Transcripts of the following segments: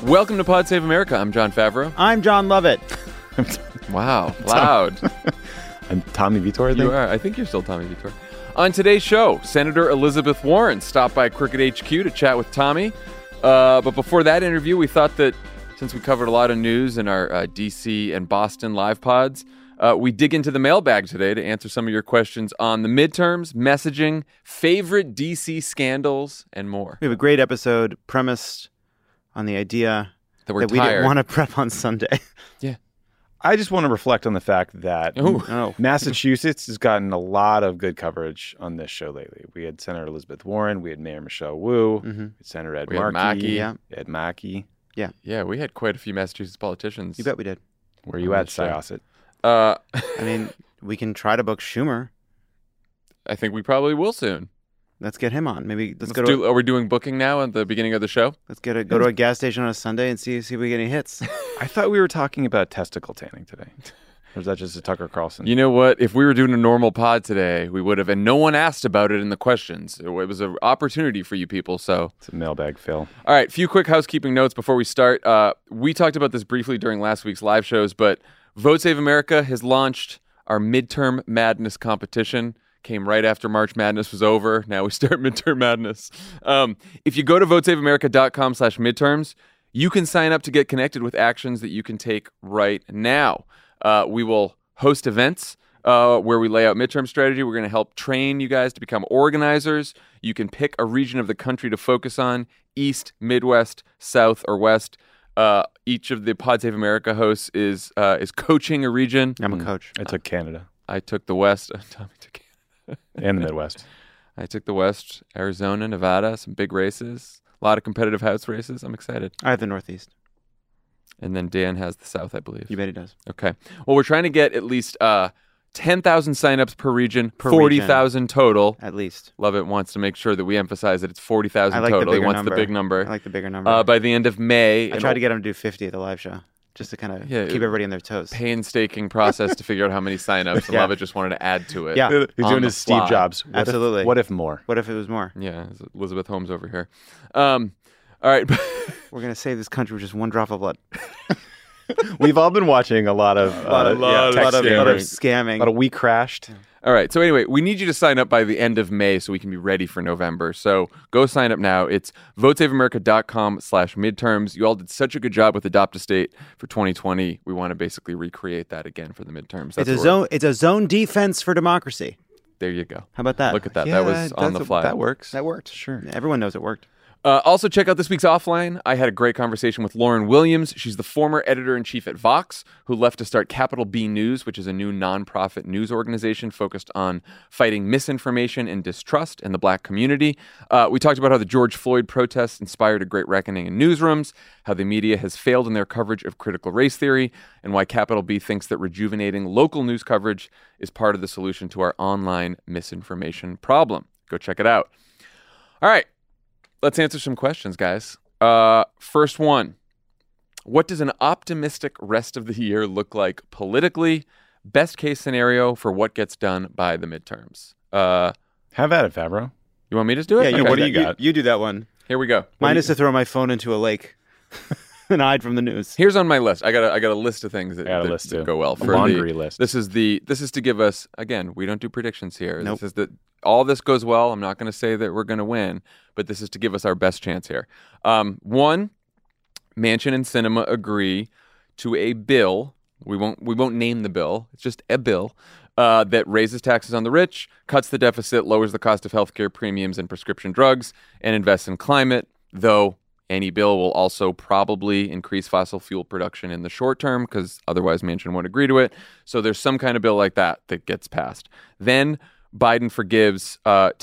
Welcome to Pod Save America. I'm John Favreau. I'm John Lovett. Wow, loud. I'm Tommy Vitor, I think. You are. I think you're still Tommy Vitor. On today's show, Senator Elizabeth Warren stopped by Crooked HQ to chat with Tommy. But before that interview, we thought that since we covered a lot of news in our D.C. and Boston live pods, we dig into the mailbag today to answer some of your questions on the midterms, messaging, favorite D.C. scandals, and more. We have a great episode premised on the idea that we didn't want to prep on Sunday. Yeah. I just want to reflect on the fact that Massachusetts has gotten a lot of good coverage on this show lately. We had Senator Elizabeth Warren. We had Mayor Michelle Wu. Mm-hmm. Senator Ed We had Markey. Mackey. Ed Mackey. Yeah, we had quite a few Massachusetts politicians. You bet we did. Where you On at, this show. Syosset? I mean, we can try to book Schumer. I think we probably will soon. Let's get him on. Maybe Are we doing booking now at the beginning of the show? go to a gas station on a Sunday and see if we get any hits. I thought we were talking about testicle tanning today. Or is that just a Tucker Carlson? You know what? If we were doing a normal pod today, we would have, and no one asked about it in the questions. It was an opportunity for you people, so. It's a mailbag fail. All right, few quick housekeeping notes before we start. We talked about this briefly during last week's live shows, but Vote Save America has launched our Midterm Madness competition. Came right after March Madness was over. Now we start Midterm Madness. If you go to votesaveamerica.com/midterms, you can sign up to get connected with actions that you can take right now. We will host events where we lay out midterm strategy. We're going to help train you guys to become organizers. You can pick a region of the country to focus on: East, Midwest, South, or West. Each of the Pod Save America hosts is coaching a region. I'm a coach. I took Canada. I took the West. Tommy took Canada. And the Midwest. I took the West, Arizona, Nevada, some big races, a lot of competitive House races. I'm excited. I have the Northeast. And then Dan has the South, I believe. You bet he does. Okay. Well, we're trying to get at least 10,000 signups per region, Per 40,000 total. At least. Lovett wants to make sure that we emphasize that it's 40,000 I like total. the He bigger wants number. the big number. I like the bigger number. By the end of May. I tried to get him to do 50 at the live show, just to kind of keep everybody on their toes. Painstaking process to figure out how many signups, and Yeah. Lovett just wanted to add to it. Yeah. He's On doing the his Steve fly. Jobs. Absolutely. What if more? What if it was more? Yeah, it's Elizabeth Holmes over here. All right. We're going to save this country with just one drop of blood. We've all been watching a lot of lot tech of scamming. scamming. A lot of We Crashed. All right. So anyway, we need you to sign up by the end of May so we can be ready for November. So go sign up now. It's votesaveamerica.com/midterms. You all did such a good job with Adopt a State for 2020. We want to basically recreate that again for the midterms. That's It's a zone defense for democracy. There you go. How about that? Look at that. That was on the fly. That works. That worked. Sure. Everyone knows it worked. Also, check out this week's Offline. I had a great conversation with Lauren Williams. She's the former editor-in-chief at Vox, who left to start Capital B News, which is a new nonprofit news organization focused on fighting misinformation and distrust in the Black community. We talked about how the George Floyd protests inspired a great reckoning in newsrooms, how the media has failed in their coverage of critical race theory, and why Capital B thinks that rejuvenating local news coverage is part of the solution to our online misinformation problem. Go check it out. All right. Let's answer some questions, guys. First one. What does an optimistic rest of the year look like politically? Best case scenario for what gets done by the midterms. Have at it, Favreau. You want me to do it? Yeah, Okay. what do you got? You do that one. Here we go. Mine is to throw my phone into a lake and hide from the news. Here's on my list. I got a list of things that, I got a that- list that too. go well. A For laundry list. This is to give us, again, we don't do predictions here. Nope. This is that all this goes well. I'm not going to say that we're going to win, but this is to give us our best chance here. One, Manchin and Sinema agree to a bill. We won't name the bill. It's just a bill that raises taxes on the rich, cuts the deficit, lowers the cost of healthcare premiums and prescription drugs, and invests in climate, though any bill will also probably increase fossil fuel production in the short term because otherwise Manchin won't agree to it. So there's some kind of bill like that gets passed. Then Biden forgives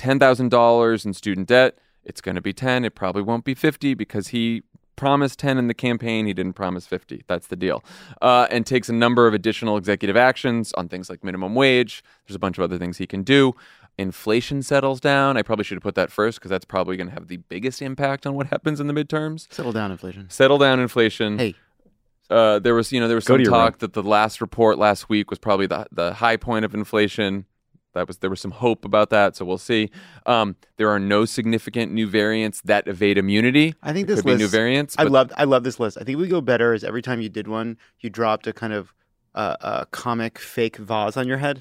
$10,000 in student debt. It's going to be 10. It probably won't be 50 because he promised 10 in the campaign. He didn't promise 50. That's the deal. And takes a number of additional executive actions on things like minimum wage. There's a bunch of other things he can do. Inflation settles down. I probably should have put that first because that's probably going to have the biggest impact on what happens in the midterms. Settle down, inflation. Settle down inflation. Hey. There was some to your talk room. that the last report last week was probably the high point of inflation. There was some hope about that, so we'll see. There are no significant new variants that evade immunity. I think this could list, be new variants. I love this list. I think we go better as every time you did one, you dropped a kind of a comic fake vase on your head.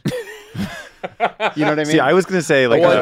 You know what I mean? See, I was going to say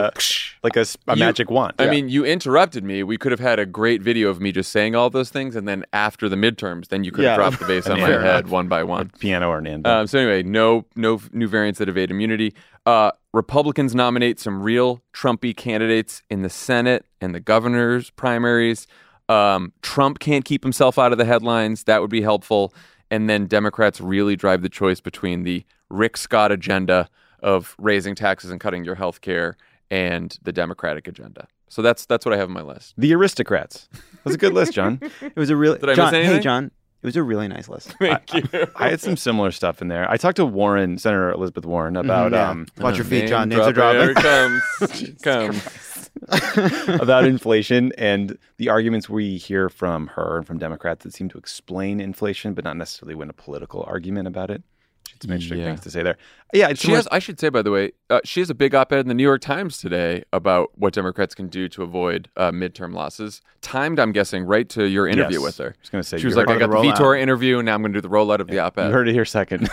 a magic wand. I mean, you interrupted me. We could have had a great video of me just saying all those things, and then after the midterms, then you could have dropped the vase on my head one by one. A piano or an anvil. So anyway, no new variants that evade immunity. Republicans nominate some real Trumpy candidates in the Senate and the governor's primaries. Trump can't keep himself out of the headlines. That would be helpful. And then Democrats really drive the choice between the Rick Scott agenda of raising taxes and cutting your health care and the Democratic agenda. So that's what I have on my list. The aristocrats. That's a good list, John. It was a really Did I miss anything? Hey, John. It was a really nice list. Thank you. I had some similar stuff in there. I talked to Senator Elizabeth Warren about watch your feet, John. Names are dropping. Here it comes. About inflation and the arguments we hear from her and from Democrats that seem to explain inflation, but not necessarily win a political argument about it. She had some interesting things to say there. Yeah, I should say, by the way, she has a big op-ed in the New York Times today about what Democrats can do to avoid midterm losses. Timed, I'm guessing, right to your interview with her. I was going to say, she was like, I got the Vitor interview, and now I'm going to do the rollout of the op-ed. You heard it here second.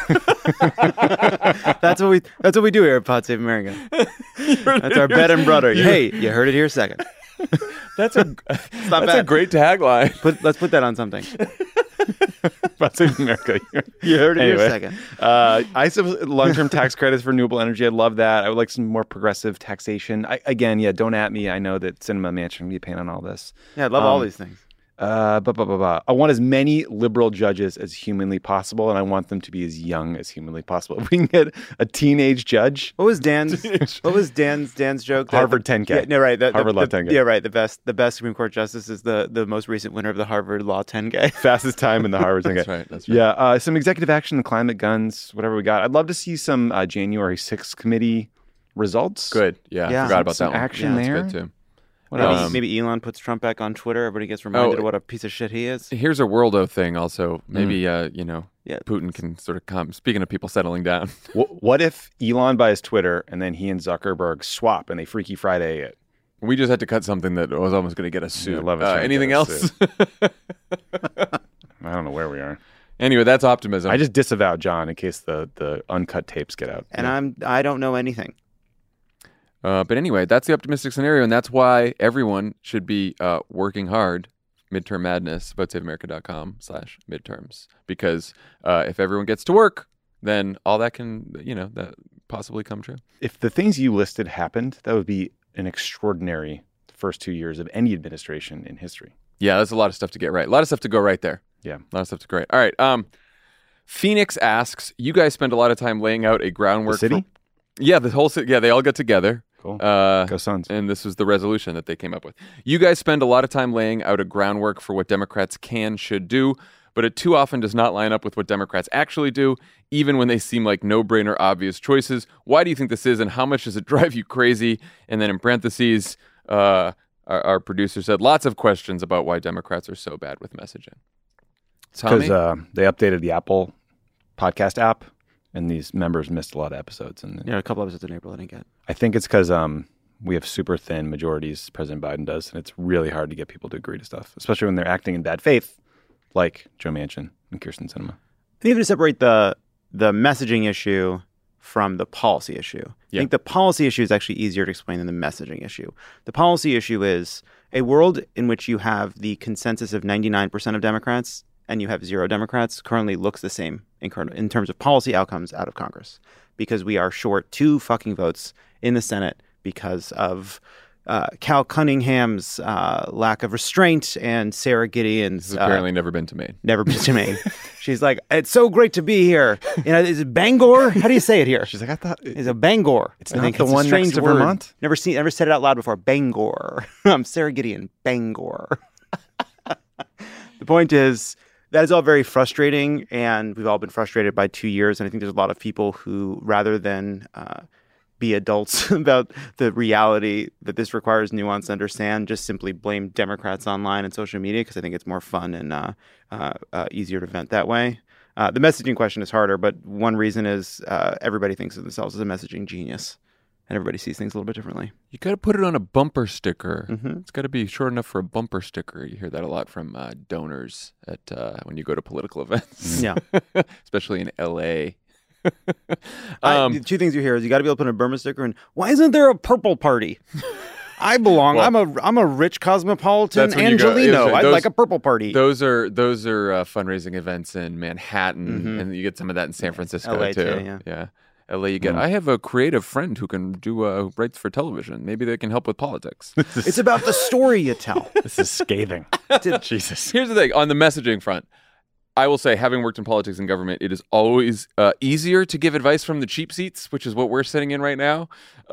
That's what we do here at Pod Save America. That's our bread and butter. Hey, you heard it here second. That's a great tagline. Let's put that on something. Pod Save America. You heard it here second. I have long-term tax credits for renewable energy. I'd love that. I would like some more progressive taxation. Don't at me. I know that Cinema Mansion will be paying on all this. Yeah, I'd love all these things. I want as many liberal judges as humanly possible, and I want them to be as young as humanly possible. If we can get a teenage judge. What was Dan's joke? Harvard 10K. Yeah, no, right. Harvard Law 10K. Yeah, right. The best Supreme Court justice is the most recent winner of the Harvard Law 10K. Fastest time in the Harvard 10K. That's right. Yeah, some executive action, the climate guns, whatever we got. I'd love to see some January 6th committee results. Good. Yeah. I forgot about that one. Action there. That's good too. Maybe Elon puts Trump back on Twitter. Everybody gets reminded of what a piece of shit he is. Here's a worldo thing also. Maybe, Putin can sort of come. Speaking of people settling down. What if Elon buys Twitter and then he and Zuckerberg swap and they Freaky Friday it? We just had to cut something that was almost going to get us sued. Anything else? I don't know where we are. Anyway, that's optimism. I just disavow John in case the uncut tapes get out. And I don't know anything. But anyway, that's the optimistic scenario, and that's why everyone should be working hard. Midterm Madness, votesaveamerica.com/midterms. Because if everyone gets to work, then all that can, that possibly come true. If the things you listed happened, that would be an extraordinary first 2 years of any administration in history. Yeah, there's a lot of stuff to get right. A lot of stuff to go right there. Yeah. A lot of stuff to go right. All right. Phoenix asks, you guys spend a lot of time laying out a groundwork. The city? Yeah, the whole city. Yeah, they all get together. Cool. Go Suns. And this was the resolution that they came up with. You guys spend a lot of time laying out a groundwork for what Democrats should do, but it too often does not line up with what Democrats actually do, even when they seem like no-brainer obvious choices. Why do you think this is, and how much does it drive you crazy? And then in parentheses, our producer said lots of questions about why Democrats are so bad with messaging. Because they updated the Apple podcast app, and these members missed a lot of episodes. And a couple episodes in April I didn't get. I think it's because we have super thin majorities, President Biden does, and it's really hard to get people to agree to stuff, especially when they're acting in bad faith, like Joe Manchin and Kyrsten Sinema. I think you have to separate the messaging issue from the policy issue. I think the policy issue is actually easier to explain than the messaging issue. The policy issue is a world in which you have the consensus of 99% of Democrats and you have 0 Democrats currently looks the same in terms of policy outcomes out of Congress, because we are short 2 fucking votes in the Senate because of Cal Cunningham's lack of restraint and Sarah Gideon's... This has apparently never been to Maine. Never been to Maine. She's like, it's so great to be here. Is it Bangor? How do you say it here? She's like, I thought... It's a Bangor. It's not the one next to Vermont? Never said it out loud before. Bangor. I'm Sarah Gideon. Bangor. The point is... that is all very frustrating, and we've all been frustrated by 2 years. And I think there's a lot of people who, rather than be adults about the reality that this requires nuance to understand, just simply blame Democrats online and social media, because I think it's more fun and easier to vent that way. The messaging question is harder, but one reason is everybody thinks of themselves as a messaging genius. and everybody sees things a little bit differently. You got to put it on a bumper sticker. Mm-hmm. It's got to be short enough for a bumper sticker. You hear that a lot from donors at when you go to political events. Yeah. Especially in L.A. The two things you hear is you got to be able to put a Burma sticker in. Why isn't there a purple party? I belong. Well, I'm a rich cosmopolitan that's when you go- Angelino. yeah, I'd those- like a purple party. Those are fundraising events in Manhattan, and you get some of that in San Francisco LA too. too, yeah. LA, you get. I have a creative friend who can do rights for television. Maybe they can help with politics. It's about the story you tell. This is scathing. Jesus. Here's the thing on the messaging front. I will say, having worked in politics and government, it is always easier to give advice from the cheap seats, which is what we're sitting in right now.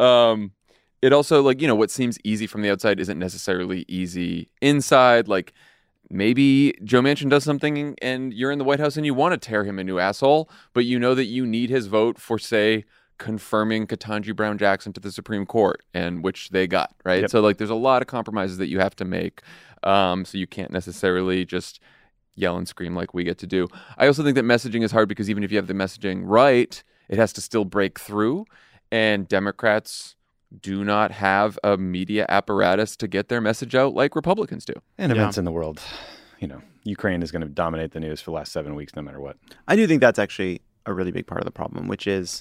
It also, like, what seems easy from the outside isn't necessarily easy inside. Like, maybe Joe Manchin does something and you're in the White House and you want to tear him a new asshole, but you know that you need his vote for, say, confirming Ketanji Brown Jackson to the Supreme Court, and which they got, right? Yep. So, like, there's a lot of compromises that you have to make. So you can't necessarily just yell and scream like we get to do. I also think that messaging is hard because even if you have the messaging right, it has to still break through. And Democrats do not have a media apparatus to get their message out like Republicans do. And events in the world. Ukraine is going to dominate the news for the last 7 weeks, no matter what. I do think that's actually a really big part of the problem, which is,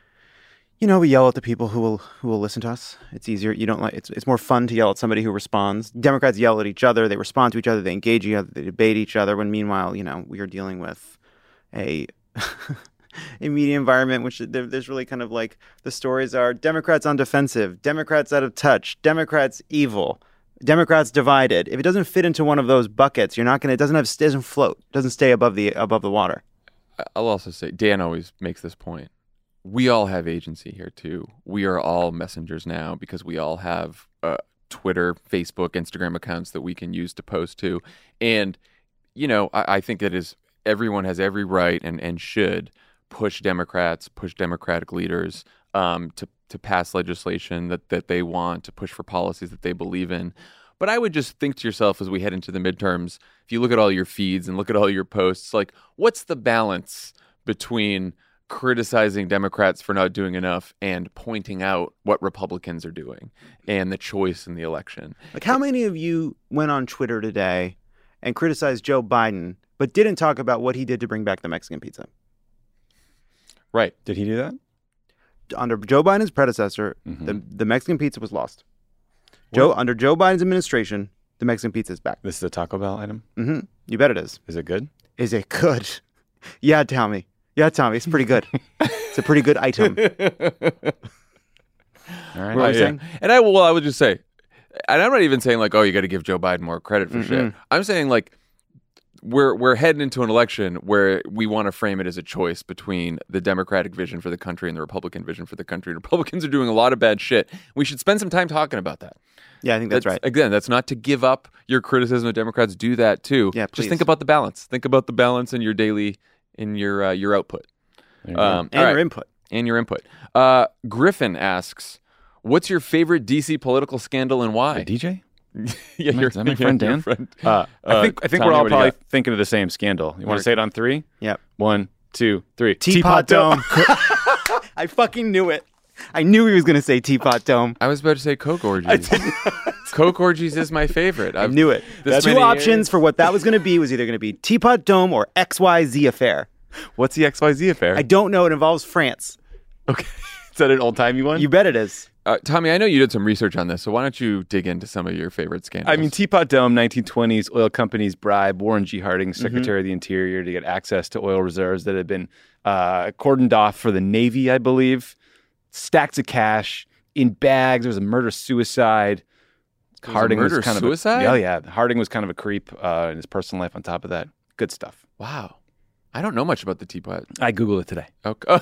we yell at the people who will listen to us. It's easier. It's more fun to yell at somebody who responds. Democrats yell at each other. They respond to each other. They engage each other. They debate each other. When meanwhile, we are dealing with a media environment which there's really kind of like the stories are Democrats on defensive, Democrats out of touch, Democrats evil, Democrats divided. If it doesn't fit into one of those buckets, it doesn't float, doesn't stay above the water. I'll also say, Dan always makes this point. We all have agency here too. We are all messengers now because we all have Twitter, Facebook, Instagram accounts that we can use to post to. And, I think it is everyone has every right and should push Democrats, push Democratic leaders to pass legislation that they want, to push for policies that they believe in. But I would just think to yourself as we head into the midterms, if you look at all your feeds and look at all your posts, like, what's the balance between criticizing Democrats for not doing enough and pointing out what Republicans are doing and the choice in the election? Like, how many of you went on Twitter today and criticized Joe Biden, but didn't talk about what he did to bring back the Mexican pizza? Right. Did he do that? Under Joe Biden's predecessor, the Mexican pizza was lost. Under Joe Biden's administration, the Mexican pizza is back. This is a Taco Bell item? Mm-hmm. You bet it is. Is it good? Is it good? Yeah, Tommy. It's pretty good. It's a pretty good item. All right. What were you saying? And I would just say, and I'm not even saying like, oh, you got to give Joe Biden more credit for shit. I'm saying like, we're heading into an election where we want to frame it as a choice between the Democratic vision for the country and the Republican vision for the country. Republicans are doing a lot of bad shit. We should spend some time talking about that. Yeah, I think that's right. Again, that's not to give up your criticism of Democrats. Do that too. Yeah, just think about the balance. Think about the balance in your daily, in your output. And your input. And your input. Griffin asks, what's your favorite DC political scandal and why? The DJ? Yeah, Is that my friend Dan? I think Tommy, we're all what do you probably got? thinking of the same scandal. You want to say it on three? Yep. 1, 2, 3. Teapot Dome. I fucking knew it. I knew he was going to say Teapot Dome. I was about to say Coke Orgies. Coke Orgies is my favorite. I knew it. The two options for what that was going to be was either going to be Teapot Dome or XYZ Affair. What's the XYZ affair? I don't know. It involves France. Okay. Is that an old-timey one? You bet it is. Tommy, I know you did some research on this, so why don't you dig into some of your favorite scandals? I mean, Teapot Dome, 1920s, oil companies bribe Warren G. Harding, Secretary of the Interior, to get access to oil reserves that had been cordoned off for the Navy, I believe. Stacks of cash in bags. There was a murder-suicide. Harding was kind suicide? of yeah. Harding was kind of a creep in his personal life on top of that. Good stuff. Wow. I don't know much about the Teapot. I Googled it today. Okay.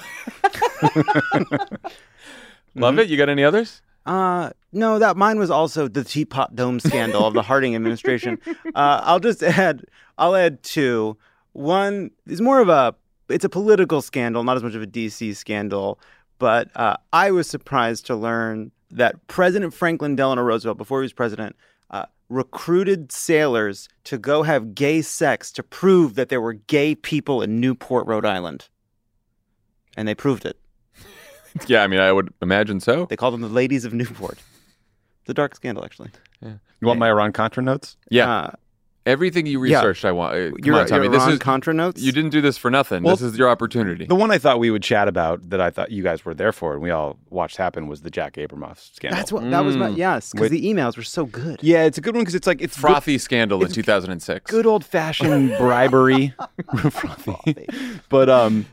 Love it. You got any others? No, that mine was also the Teapot Dome scandal of the Harding administration. I'll add two. One is more of it's a political scandal, not as much of a DC scandal. But I was surprised to learn that President Franklin Delano Roosevelt, before he was president, recruited sailors to go have gay sex to prove that there were gay people in Newport, Rhode Island. And they proved it. Yeah, I mean, I would imagine so. They call them the ladies of Newport. It's a dark scandal, actually. You want my Iran-Contra notes? Yeah. Everything you researched, I want. Come on, Tommy. Your Iran-Contra notes? You didn't do this for nothing. Well, this is your opportunity. The one I thought we would chat about that I thought you guys were there for and we all watched happen was the Jack Abramoff scandal. That was my, yes, because the emails were so good. Yeah, it's a good one because it's Frothy scandal in 2006. Good old-fashioned bribery. Frothy. But,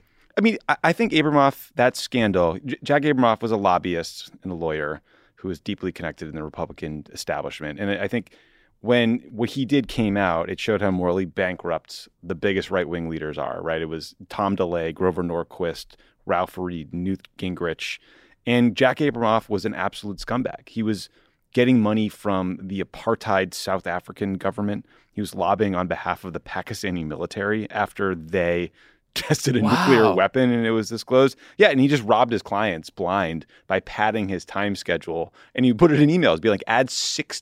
I mean, I think Abramoff, that scandal, Jack Abramoff was a lobbyist and a lawyer who was deeply connected in the Republican establishment. And I think when what he did came out, it showed how morally bankrupt the biggest right-wing leaders are, right? It was Tom DeLay, Grover Norquist, Ralph Reed, Newt Gingrich. And Jack Abramoff was an absolute scumbag. He was getting money from the apartheid South African government. He was lobbying on behalf of the Pakistani military after they tested a nuclear weapon and it was disclosed. Yeah, and he just robbed his clients blind by padding his time schedule. And he put it in emails, be like, add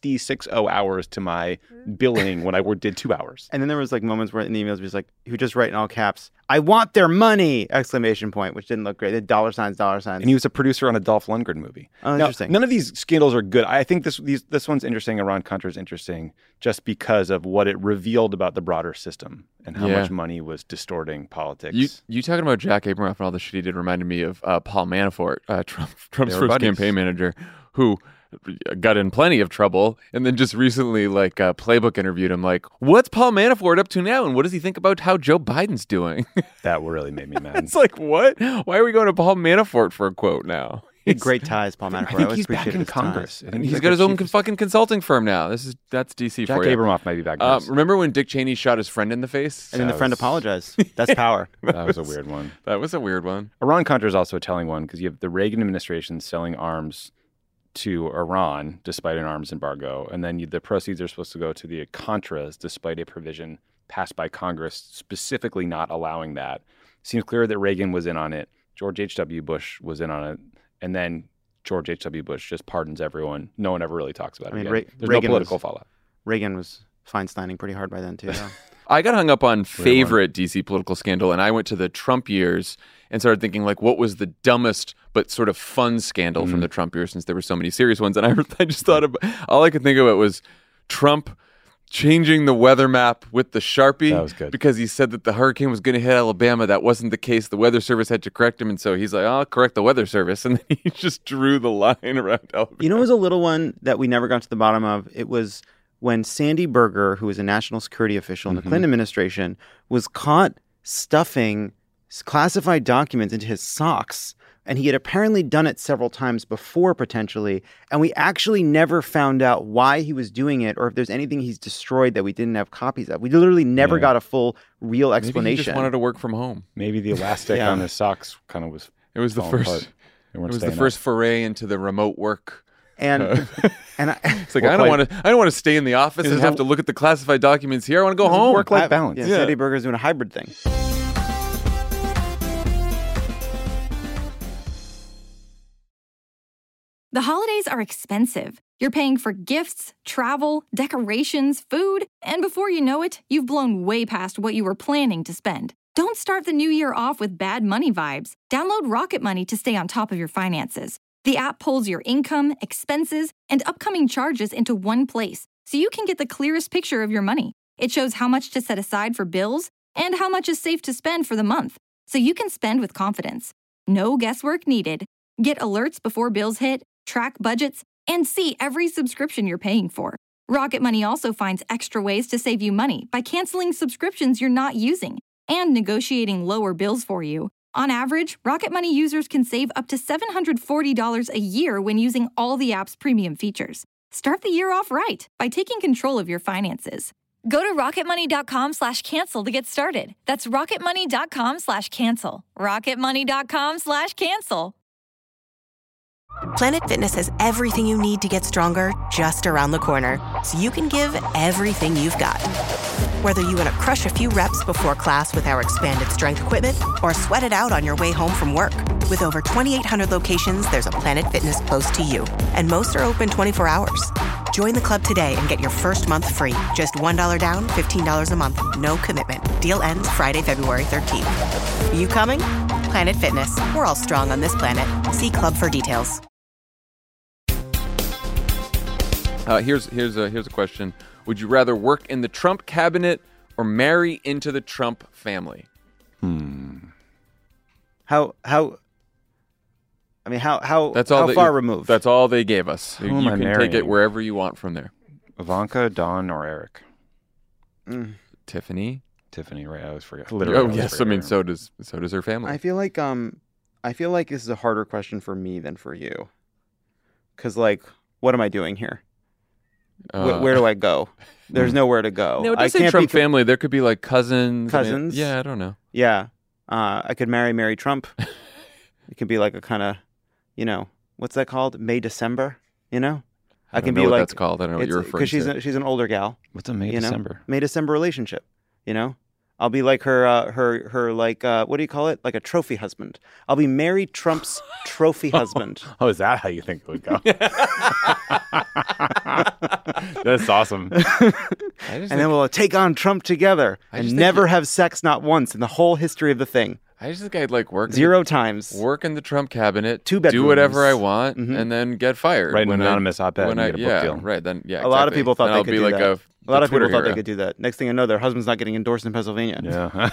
66 hours to my billing when I did 2 hours. And then there was like moments where in the emails he was like, he would just write in all caps, "I want their money!" ! Which didn't look great. They had dollar signs. And he was a producer on a Dolph Lundgren movie. Oh, interesting. Now, none of these scandals are good. I think this one's interesting. Iran-Contra is interesting just because of what it revealed about the broader system and how much money was distorting politics. You talking about Jack Abramoff and all the shit he did reminded me of Paul Manafort, Trump's first campaign manager, who got in plenty of trouble and then just recently Playbook interviewed him like, what's Paul Manafort up to now and what does he think about how Joe Biden's doing? That really made me mad. It's like, what? Why are we going to Paul Manafort for a quote now? He had great ties, Paul Manafort. I think he's back in Congress. He's got his own fucking consulting firm now. That's DC Jack for you. Jack Abramoff might be back in Remember when Dick Cheney shot his friend in the face? And then the friend apologized. That's power. That was a weird one. That was a weird one. Iran-Contra is also a telling one because you have the Reagan administration selling arms to Iran despite an arms embargo, and then the proceeds are supposed to go to the Contras despite a provision passed by Congress specifically not allowing that. Seems clear that Reagan was in on it. George H.W. Bush was in on it. And then George H.W. Bush just pardons everyone. No one ever really talks about it again. There's no political fallout. Reagan was Feinsteining pretty hard by then, too. I got hung up on favorite DC political scandal, and I went to the Trump years and started thinking, what was the dumbest but sort of fun scandal from the Trump years, since there were so many serious ones. And I just thought all I could think of was Trump changing the weather map with the Sharpie. That was good. Because he said that the hurricane was going to hit Alabama. That wasn't the case. The Weather Service had to correct him. And so he's like, I'll correct the Weather Service. And then he just drew the line around Alabama. You know, it was a little one that we never got to the bottom of. It was when Sandy Berger, who was a national security official in the Clinton administration, was caught stuffing classified documents into his socks. And he had apparently done it several times before, potentially. And we actually never found out why he was doing it or if there's anything he's destroyed that we didn't have copies of. We literally never got a full, real explanation. Maybe he just wanted to work from home. Maybe the elastic on his socks kind of was. It was the first. It was the first foray into the remote work. And it's like, I don't want to stay in the office and have to look at the classified documents here. I want to go home. Work-life balance. Yeah, Sandy Berger's doing a hybrid thing. The holidays are expensive. You're paying for gifts, travel, decorations, food, and before you know it, you've blown way past what you were planning to spend. Don't start the new year off with bad money vibes. Download Rocket Money to stay on top of your finances. The app pulls your income, expenses, and upcoming charges into one place, so you can get the clearest picture of your money. It shows how much to set aside for bills and how much is safe to spend for the month, so you can spend with confidence. No guesswork needed. Get alerts before bills hit, track budgets, and see every subscription you're paying for. Rocket Money also finds extra ways to save you money by canceling subscriptions you're not using and negotiating lower bills for you. On average, Rocket Money users can save up to $740 a year when using all the app's premium features. Start the year off right by taking control of your finances. Go to rocketmoney.com/cancel to get started. That's rocketmoney.com/cancel. rocketmoney.com/cancel. Planet Fitness has everything you need to get stronger just around the corner, so you can give everything you've got. Whether you want to crush a few reps before class with our expanded strength equipment or sweat it out on your way home from work. With over 2,800 locations, there's a Planet Fitness close to you, and most are open 24 hours. Join the club today and get your first month free. Just $1 down, $15 a month. No commitment. Deal ends Friday, February 13th. You coming? Planet Fitness. We're all strong on this planet. See Club for details. Here's a question. Would you rather work in the Trump cabinet or marry into the Trump family? How That's all how far removed? That's all they gave us. You am I can take marrying? it wherever you want from there. Ivanka, Dawn, or Eric? Tiffany? Tiffany, right? I always forget. Oh yes, I mean so does her family. I feel like this is a harder question for me than for you. Because like, what am I doing here? Where do I go? There's nowhere to go. No, it I does say can't Trump be family. There could be like cousins. Cousins? Yeah, I don't know. Yeah. I could marry Trump. It could be like a kind of, what's that called? May December, I don't can know be what like that's called. I don't know what you're referring to. because she's an older gal. What's a May December? May December relationship, I'll be like her like what do you call it? Like a trophy husband. I'll be Mary Trump's trophy husband. Oh, is that how you think it would go? That's awesome. And then we'll take on Trump together and never have sex, not once in the whole history of the thing. I just think I'd like work 0 times. Work in the Trump cabinet, 2 bedrooms. do whatever I want, and then get fired. Write an anonymous op-ed and get a book deal. Right. Then, yeah. A lot of people thought then they I'll could be do like that. A lot of people Twitter thought they hero. could do that. Next thing I know, their husband's not getting endorsed in Pennsylvania. Yeah.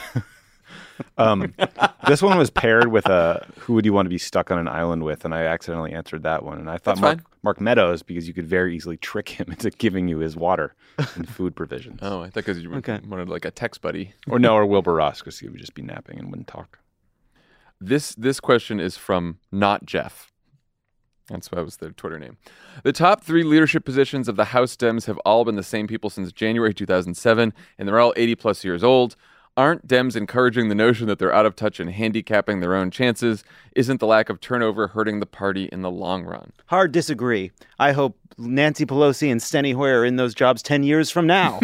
This one was paired with who would you want to be stuck on an island with, and I accidentally answered that one. And I thought Mark Meadows, because you could very easily trick him into giving you his water and food provisions. Oh, I thought because you wanted like a text buddy. Or Wilbur Ross, because he would just be napping and wouldn't talk. This question is from Not Jeff. That's why was their Twitter name. The top 3 leadership positions of the House Dems have all been the same people since January 2007, and they're all 80-plus years old. Aren't Dems encouraging the notion that they're out of touch and handicapping their own chances? Isn't the lack of turnover hurting the party in the long run? Hard disagree. I hope Nancy Pelosi and Steny Hoyer are in those jobs 10 years from now.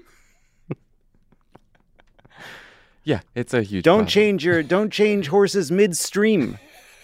Yeah, it's a huge Don't problem. change horses midstream.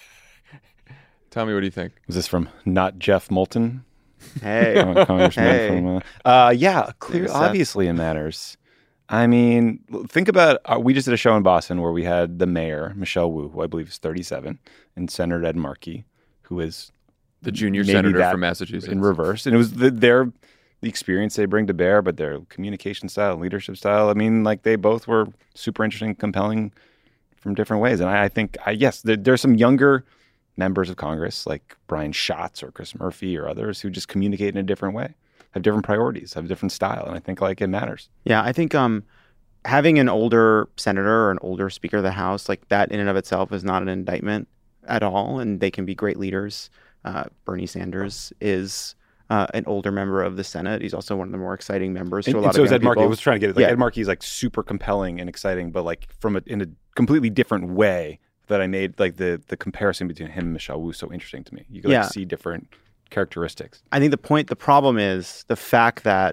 Tell me, what do you think? Was this from Not Jeff Moulton? Hey. Congressman from yeah, clearly, obviously it matters. I mean, think about, we just did a show in Boston where we had the mayor, Michelle Wu, who I believe is 37, and Senator Ed Markey, who is the junior senator from Massachusetts. In reverse. And it was the experience they bring to bear, but their communication style and leadership style. I mean, like they both were super interesting, compelling from different ways. And I think, yes, there's some younger members of Congress like Brian Schatz or Chris Murphy or others who just communicate in a different way, have different priorities, have a different style. And I think like it matters. Yeah, I think having an older senator or an older Speaker of the House, like that in and of itself is not an indictment at all. And they can be great leaders. Bernie Sanders is an older member of the Senate. He's also one of the more exciting members to a lot of young people. So is Ed Markey. I was trying to get it. Ed Markey is like super compelling and exciting, but like in a completely different way that I made like the comparison between him and Michelle Wu so interesting to me. You can see different characteristics. I think the problem is the fact that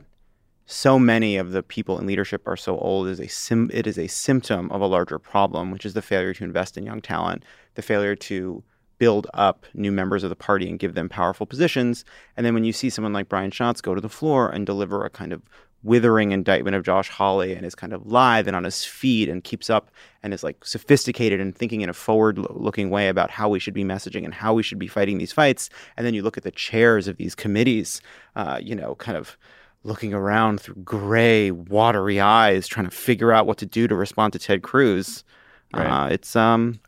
so many of the people in leadership are so old it is a symptom of a larger problem, which is the failure to invest in young talent, the failure to build up new members of the party and give them powerful positions. And then when you see someone like Brian Schatz go to the floor and deliver a kind of withering indictment of Josh Hawley and is kind of lithe and on his feet and keeps up and is like sophisticated and thinking in a forward-looking way about how we should be messaging and how we should be fighting these fights. And then you look at the chairs of these committees, kind of looking around through gray, watery eyes, trying to figure out what to do to respond to Ted Cruz. Right. It's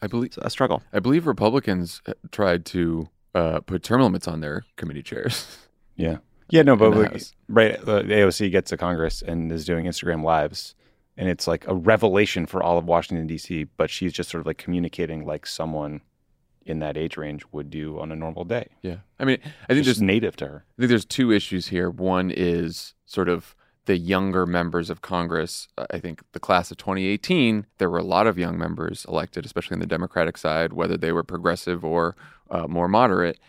a struggle. I believe Republicans tried to put term limits on their committee chairs. Yeah. Yeah, no, but right, the AOC gets to Congress and is doing Instagram Lives, and it's like a revelation for all of Washington, D.C., but she's just sort of like communicating like someone in that age range would do on a normal day. Yeah. I mean, I think just native to her. I think there's 2 issues here. One is sort of the younger members of Congress. I think the class of 2018, there were a lot of young members elected, especially on the Democratic side, whether they were progressive or more moderate,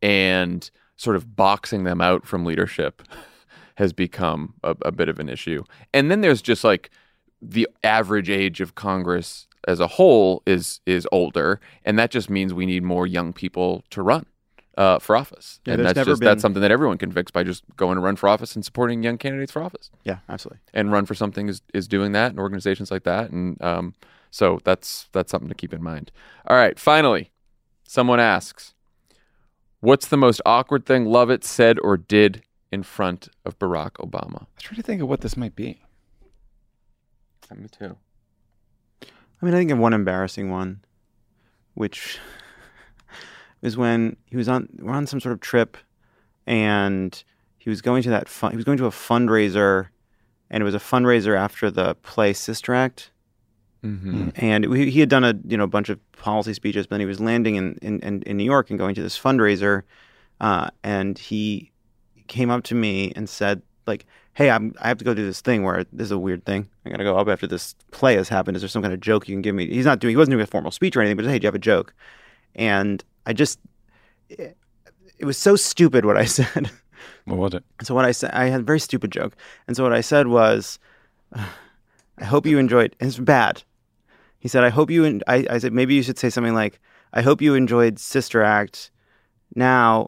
and sort of boxing them out from leadership has become a bit of an issue. And then there's just like the average age of Congress as a whole is older, and that just means we need more young people to run for office. Yeah, and that's something that everyone can fix by just going to run for office and supporting young candidates for office. Yeah, absolutely. And Run for Something is doing that, and organizations like that. And So that's something to keep in mind. All right, finally, someone asks, what's the most awkward thing Lovett said or did in front of Barack Obama? I was trying to think of what this might be. Me too. I mean, I think of one embarrassing one, which is when we're on some sort of trip, and he was going to a fundraiser, and it was a fundraiser after the play Sister Act. Mm-hmm. And he had done a bunch of policy speeches, but then he was landing in New York and going to this fundraiser, and he came up to me and said, like, hey, I have to go do this thing where this is a weird thing. I got to go up after this play has happened. Is there some kind of joke you can give me? He wasn't doing a formal speech or anything, but just, hey, do you have a joke? And it was so stupid what I said. What was it? So what I said, I had a very stupid joke. And so what I said was, I hope you enjoyed, and it's bad. He said, I hope you, I said, maybe you should say something like, I hope you enjoyed Sister Act. Now,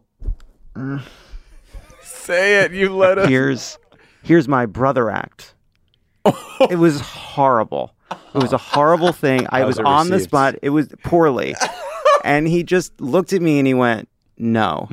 say it, you let us. Here's my Brother Act. It was horrible. It was a horrible thing. I was on the spot. It was poorly. And he just looked at me and he went, no.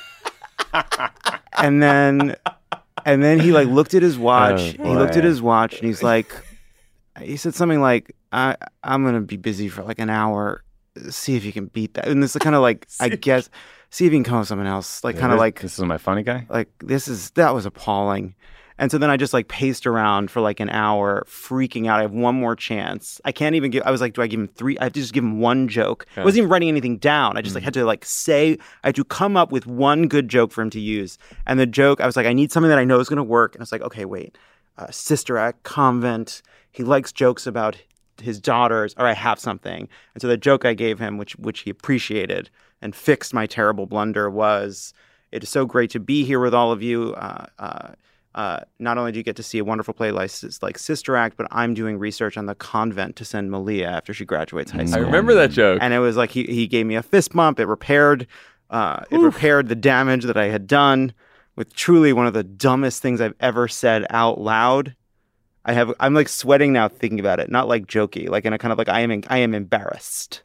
and then he like looked at his watch. He looked at his watch and he's like, he said something like, I'm going to be busy for like an hour. See if you can beat that. And this is kind of like, I guess, see if you can come up with someone else. Like kind of like, this is my funny guy. Like that was appalling. And so then I just like paced around for like an hour, freaking out. I have one more chance. I can't even I was like, do I give him 3? I have to just give him one joke. Okay. I wasn't even writing anything down. I just like had to like I had to come up with one good joke for him to use. And the joke, I was like, I need something that I know is going to work. And I was like, okay, wait, Sister Act, convent. He likes jokes about his daughters. All right, have something. And so the joke I gave him, which he appreciated and fixed my terrible blunder, was, it is so great to be here with all of you. Not only do you get to see a wonderful play like Sister Act, but I'm doing research on the convent to send Malia after she graduates high school. I remember that joke. And it was like he gave me a fist bump. It repaired the damage that I had done with truly one of the dumbest things I've ever said out loud. I'm like sweating now thinking about it, not like jokey, like in a kind of like I am embarrassed.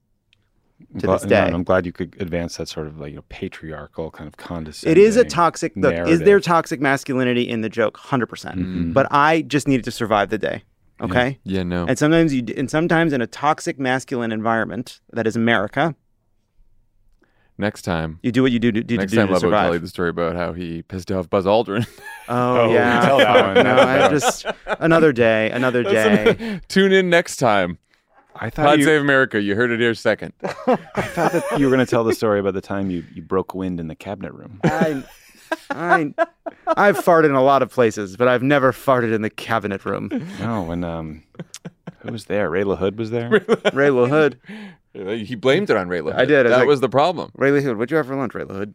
To this day. I'm glad you could advance that sort of like patriarchal kind of condescending. It is a toxic. Look, narrative. is there toxic masculinity in the joke? 100%. Mm-hmm. But I just needed to survive the day. Okay. Yeah. No. And sometimes in a toxic masculine environment that is America. Next time, you do what you do to next time, Love will survive. tell you the story about how he pissed off Buzz Aldrin. Oh yeah. Tell that one. No, I just another day. Tune in next time. I thought Pod Save America. You heard it here second. I thought that you were going to tell the story about the time you broke wind in the cabinet room. I've farted in a lot of places, but I've never farted in the cabinet room. No, when who was there? Ray LaHood was there. Ray LaHood. He blamed it on Ray LaHood. I did. That was the problem. Ray LaHood, what'd you have for lunch, Ray LaHood?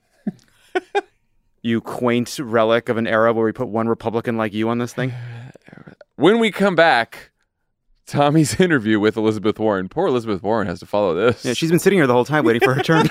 You quaint relic of an era where we put one Republican like you on this thing. When we come back, Tommy's interview with Elizabeth Warren. Poor Elizabeth Warren has to follow this. Yeah, she's been sitting here the whole time waiting for her turn.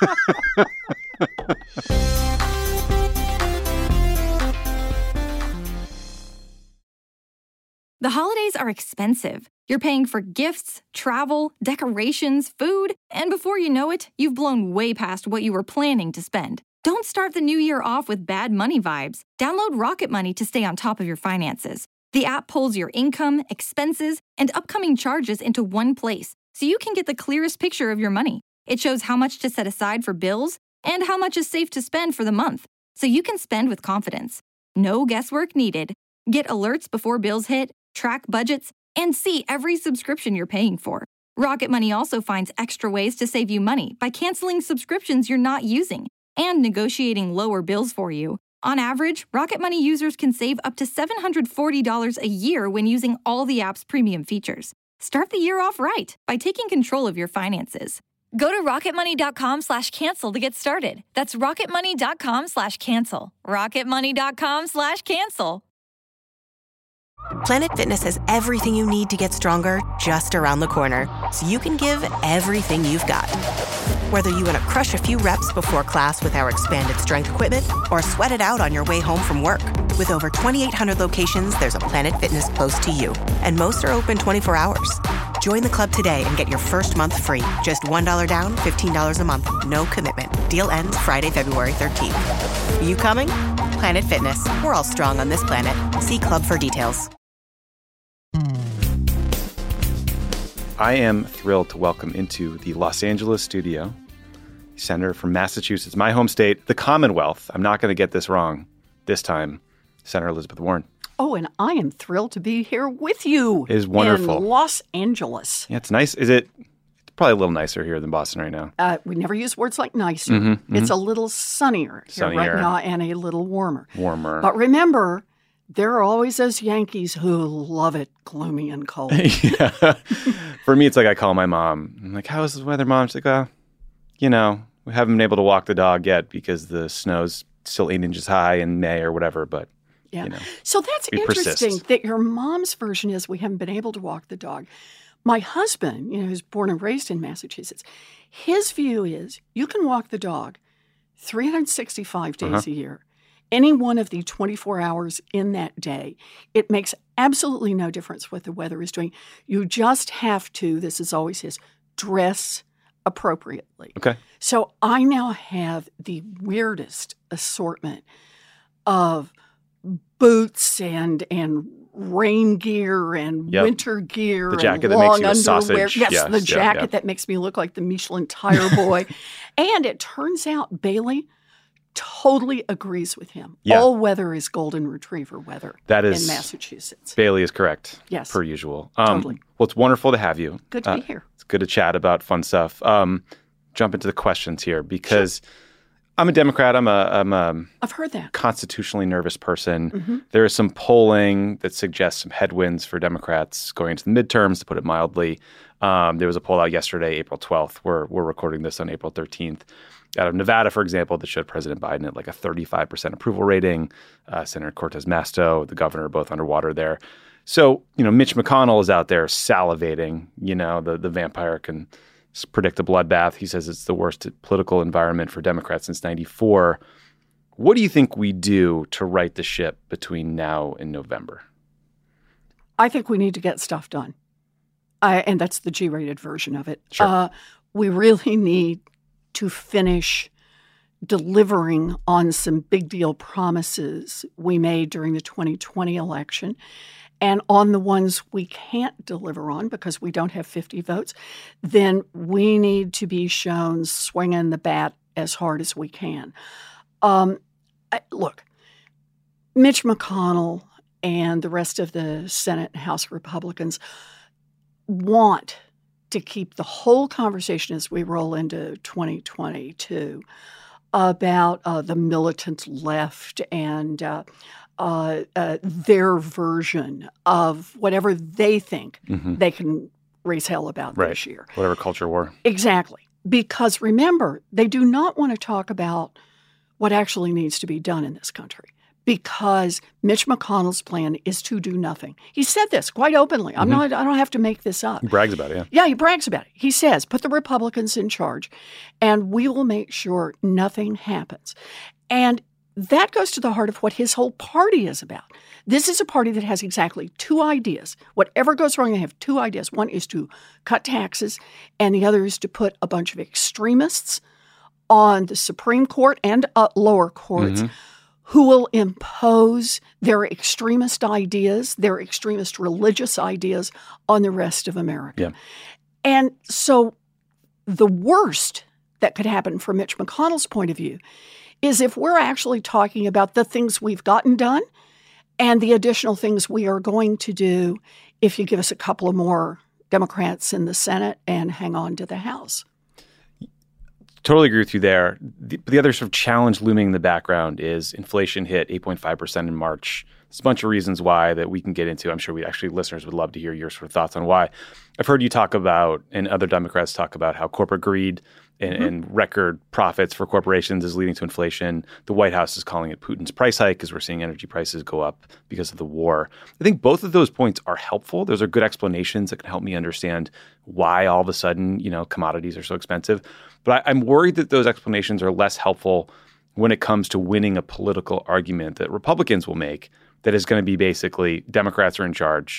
The holidays are expensive. You're paying for gifts, travel, decorations, food, and before you know it, you've blown way past what you were planning to spend. Don't start the new year off with bad money vibes. Download Rocket Money to stay on top of your finances. The app pulls your income, expenses, and upcoming charges into one place, so you can get the clearest picture of your money. It shows how much to set aside for bills and how much is safe to spend for the month, so you can spend with confidence. No guesswork needed. Get alerts before bills hit, track budgets, and see every subscription you're paying for. Rocket Money also finds extra ways to save you money by canceling subscriptions you're not using and negotiating lower bills for you. On average, Rocket Money users can save up to $740 a year when using all the app's premium features. Start the year off right by taking control of your finances. Go to rocketmoney.com/cancel to get started. That's rocketmoney.com/cancel. rocketmoney.com/cancel. Planet Fitness has everything you need to get stronger just around the corner, so you can give everything you've got. Whether you want to crush a few reps before class with our expanded strength equipment or sweat it out on your way home from work. With over 2,800 locations, there's a Planet Fitness close to you, and most are open 24 hours. Join the club today and get your first month free. Just $1 down, $15 a month. No commitment. Deal ends Friday, February 13th. You coming? Planet Fitness. We're all strong on this planet. See club for details. I am thrilled to welcome into the Los Angeles studio Senator from Massachusetts, my home state, the Commonwealth. I'm not going to get this wrong this time. Senator Elizabeth Warren. Oh, and I am thrilled to be here with you. It is wonderful. In Los Angeles. Yeah, it's nice. It's probably a little nicer here than Boston right now. We never use words like nicer. It's a little sunnier here right now and a little warmer. But remember, there are always those Yankees who love it gloomy and cold. Yeah. For me, it's like I call my mom. I'm like, how is the weather, Mom? She's like, well, we haven't been able to walk the dog yet because the snow's still 8 inches high in May or whatever, but So that's interesting that your mom's version is we haven't been able to walk the dog. My husband, who's born and raised in Massachusetts, his view is you can walk the dog 365 days a year, any one of the 24 hours in that day. It makes absolutely no difference what the weather is doing. You just have to, this is always his, dress appropriately. Okay. So I now have the weirdest assortment of boots and rain gear and winter gear, the jacket and that long makes you a underwear. sausage. Yes, the jacket that makes me look like the Michelin tire boy. And it turns out Bailey totally agrees with him. Yeah. All weather is golden retriever weather in Massachusetts. Bailey is correct. Yes. Per usual. Totally. Well, it's wonderful to have you. Good to be here. It's good to chat about fun stuff. Jump into the questions here because I'm a Democrat. I've heard that. Constitutionally nervous person. There is some polling that suggests some headwinds for Democrats going into the midterms, to put it mildly. There was a poll out yesterday, April 12th. We're recording this on April 13th. Out of Nevada, for example, that showed President Biden at like a 35% approval rating. Senator Cortez Masto, the governor, both underwater there. So, Mitch McConnell is out there salivating. The vampire can predict a bloodbath. He says it's the worst political environment for Democrats since 94. What do you think we do to right the ship between now and November? I think we need to get stuff done. And that's the G-rated version of it. Sure. We really need to finish delivering on some big deal promises we made during the 2020 election. And on the ones we can't deliver on because we don't have 50 votes, then we need to be shown swinging the bat as hard as we can. Look, Mitch McConnell and the rest of the Senate and House Republicans want to keep the whole conversation as we roll into 2022 about the militant left and their version of whatever they think they can raise hell about this year. Whatever culture war. Exactly. Because remember, they do not want to talk about what actually needs to be done in this country. Because Mitch McConnell's plan is to do nothing. He said this quite openly. I don't have to make this up. He brags about it, yeah. Yeah, he brags about it. He says, put the Republicans in charge, and we will make sure nothing happens. And that goes to the heart of what his whole party is about. This is a party that has exactly two ideas. Whatever goes wrong, they have two ideas. One is to cut taxes, and the other is to put a bunch of extremists on the Supreme Court and lower courts who will impose their extremist ideas, their extremist religious ideas on the rest of America. Yeah. And so the worst that could happen from Mitch McConnell's point of view is if we're actually talking about the things we've gotten done and the additional things we are going to do if you give us a couple of more Democrats in the Senate and hang on to the House. Totally agree with you there. The other sort of challenge looming in the background is inflation hit 8.5% in March. There's a bunch of reasons why that we can get into. I'm sure listeners would love to hear your sort of thoughts on why. I've heard you talk about, and other Democrats talk about, how corporate greed and record profits for corporations is leading to inflation. The White House is calling it Putin's price hike because we're seeing energy prices go up because of the war. I think both of those points are helpful. Those are good explanations that can help me understand why all of a sudden, commodities are so expensive. But I'm worried that those explanations are less helpful when it comes to winning a political argument that Republicans will make that is going to be basically Democrats are in charge.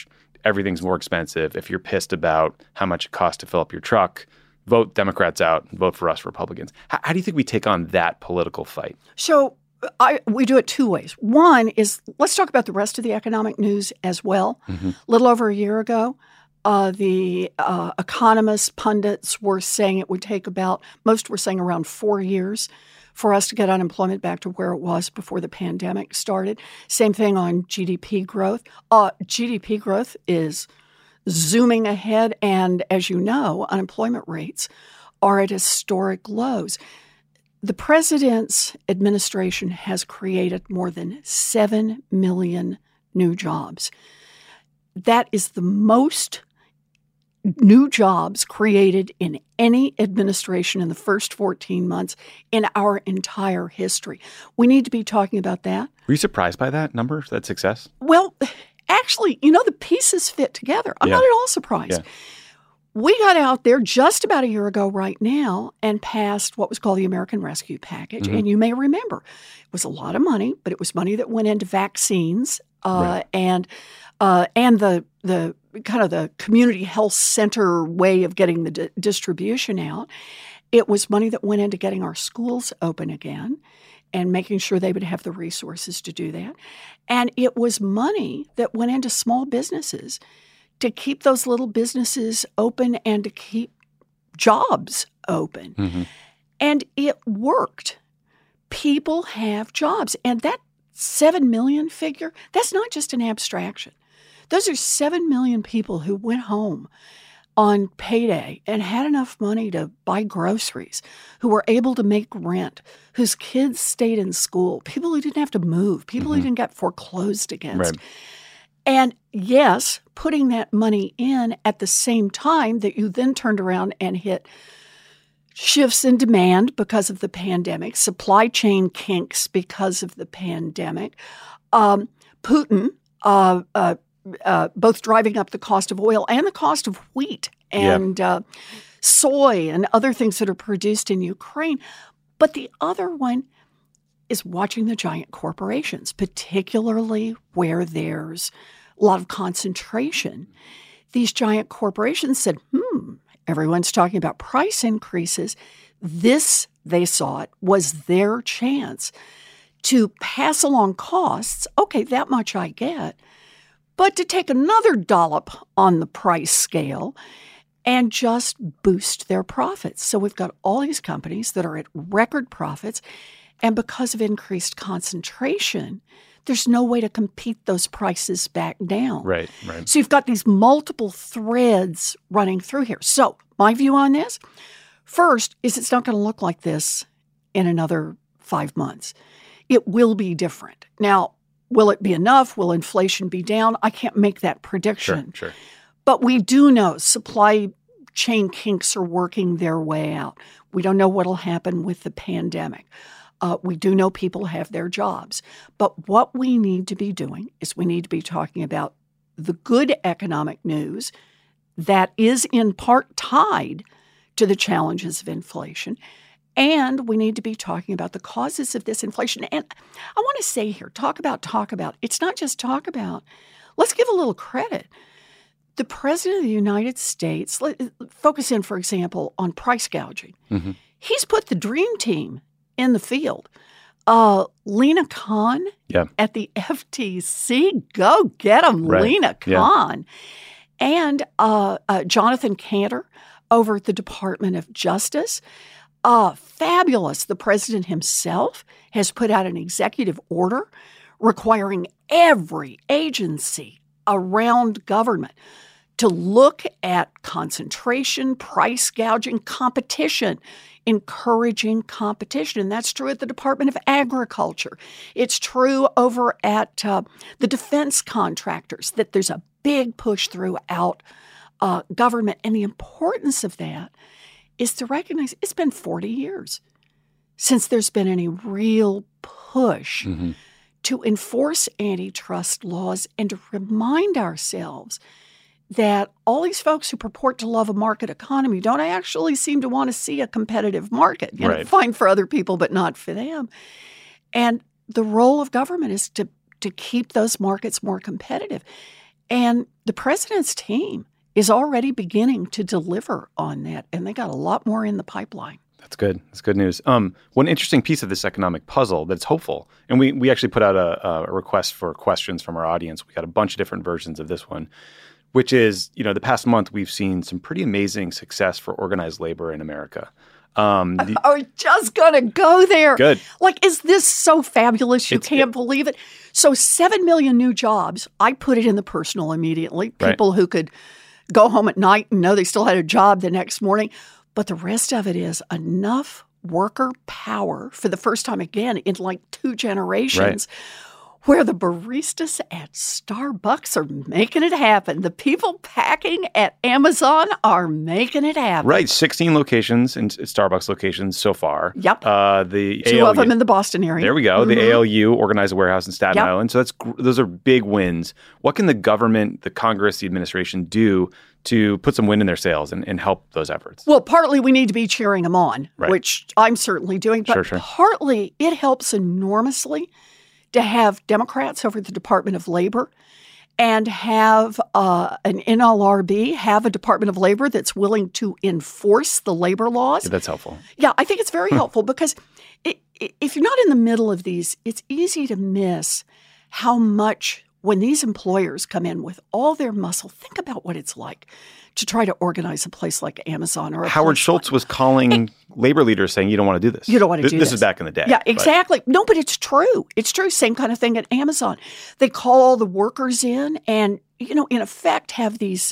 everything's more expensive, if you're pissed about how much it costs to fill up your truck, vote Democrats out, vote for us Republicans. How do you think we take on that political fight? So we do it two ways. One is, let's talk about the rest of the economic news as well. A little over a year ago, the economists, pundits were saying it would take most were saying around 4 years for us to get unemployment back to where it was before the pandemic started. Same thing on GDP growth. GDP growth is zooming ahead, and as you know, unemployment rates are at historic lows. The president's administration has created more than 7 million new jobs. That is the most new jobs created in any administration in the first 14 months in our entire history. We need to be talking about that. Were you surprised by that number, that success? Well, actually, the pieces fit together. I'm not at all surprised. Yeah. We got out there just about a year ago right now and passed what was called the American Rescue Package. And you may remember it was a lot of money, but it was money that went into vaccines and the kind of the community health center way of getting the distribution out. It was money that went into getting our schools open again and making sure they would have the resources to do that. And it was money that went into small businesses to keep those little businesses open and to keep jobs open. And it worked. People have jobs. And that 7 million figure, that's not just an abstraction. Those are 7 million people who went home on payday and had enough money to buy groceries, who were able to make rent, whose kids stayed in school, people who didn't have to move, people who didn't get foreclosed against. Right. And yes, putting that money in at the same time that you then turned around and hit shifts in demand because of the pandemic, supply chain kinks because of the pandemic, Putin both driving up the cost of oil and the cost of wheat and soy and other things that are produced in Ukraine. But the other one is watching the giant corporations, particularly where there's a lot of concentration. These giant corporations said, everyone's talking about price increases. This, they saw it, was their chance to pass along costs. Okay, that much I get. But to take another dollop on the price scale and just boost their profits. So we've got all these companies that are at record profits, and because of increased concentration, there's no way to compete those prices back down. Right. So you've got these multiple threads running through here. So my view on this, first, is it's not going to look like this in another 5 months. It will be different. Now, will it be enough? Will inflation be down? I can't make that prediction. Sure. But we do know supply chain kinks are working their way out. We don't know what will happen with the pandemic. We do know people have their jobs. But what we need to be doing is we need to be talking about the good economic news that is in part tied to the challenges of inflation. And we need to be talking about the causes of this inflation. And I want to say here, talk about. It's not just talk about. Let's give a little credit. The President of the United States, focus in, for example, on price gouging. He's put the dream team in the field. Lena Khan at the FTC, go get him, Lena Khan. And Jonathan Kanter over at the Department of Justice. Fabulous. The president himself has put out an executive order requiring every agency around government to look at concentration, price gouging, competition, encouraging competition. And that's true at the Department of Agriculture. It's true over at the defense contractors, that there's a big push throughout government. And the importance of that is to recognize it's been 40 years since there's been any real push to enforce antitrust laws and to remind ourselves that all these folks who purport to love a market economy don't actually seem to want to see a competitive market. Fine for other people, but not for them. And the role of government is to keep those markets more competitive. And the president's team is already beginning to deliver on that, and they got a lot more in the pipeline. That's good. That's good news. One interesting piece of this economic puzzle that's hopeful, and we actually put out a request for questions from our audience. We got a bunch of different versions of this one, which is, the past month we've seen some pretty amazing success for organized labor in America. I was just going to go there. Good. Like, is this so fabulous? You can't believe it. So 7 million new jobs. I put it in the personal immediately. People who could go home at night and know they still had a job the next morning. But the rest of it is enough worker power for the first time again in like 2 generations. Where the baristas at Starbucks are making it happen. The people packing at Amazon are making it happen. Right. 16 locations and Starbucks locations so far. Yep. The 2 of them in the Boston area. There we go. Mm-hmm. The ALU organized a warehouse in Staten Island. So those are big wins. What can the government, the Congress, the administration do to put some wind in their sails and help those efforts? Well, partly we need to be cheering them on, which I'm certainly doing. But partly it helps enormously to have Democrats over the Department of Labor and have an NLRB, have a Department of Labor that's willing to enforce the labor laws. Yeah, that's helpful. Yeah, I think it's very helpful because if you're not in the middle of these, it's easy to miss how much when these employers come in with all their muscle, think about what it's like to try to organize a place like Amazon or Howard Schultz was calling labor leaders saying, you don't want to do this. You don't want to do this. This is back in the day. Yeah, exactly. No, but it's true. It's true. Same kind of thing at Amazon. They call all the workers in and, in effect have these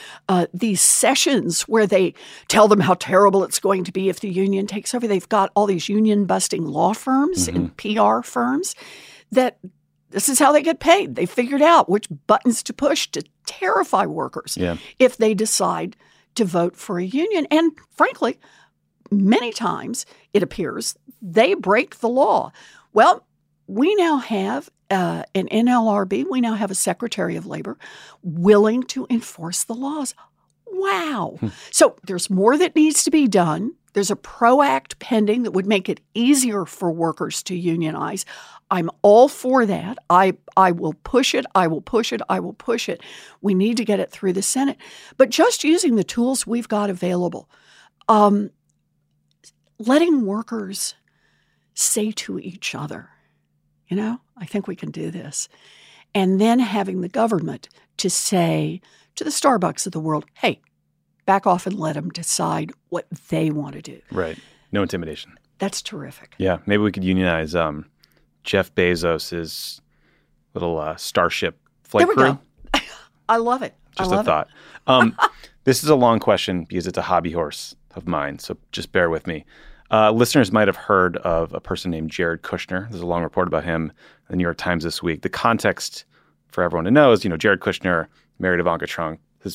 sessions where they tell them how terrible it's going to be if the union takes over. They've got all these union-busting law firms and PR firms that this is how they get paid. They figured out which buttons to push to terrify workers if they decide to vote for a union. And frankly, many times it appears they break the law. Well, we now have an NLRB. We now have a Secretary of Labor willing to enforce the laws. Wow. So there's more that needs to be done. There's a PRO Act pending that would make it easier for workers to unionize. I'm all for that. I will push it. I will push it. I will push it. We need to get it through the Senate. But just using the tools we've got available, letting workers say to each other, I think we can do this. And then having the government to say to the Starbucks of the world, hey, back off and let them decide what they want to do. Right. No intimidation. That's terrific. Yeah. Maybe we could unionize Jeff Bezos's little Starship flight crew. There we go. I love it. Just a thought. This is a long question because it's a hobby horse of mine, so just bear with me. Listeners might have heard of a person named Jared Kushner. There's a long report about him in the New York Times this week. The context for everyone to know is, Jared Kushner married Ivanka Trump. His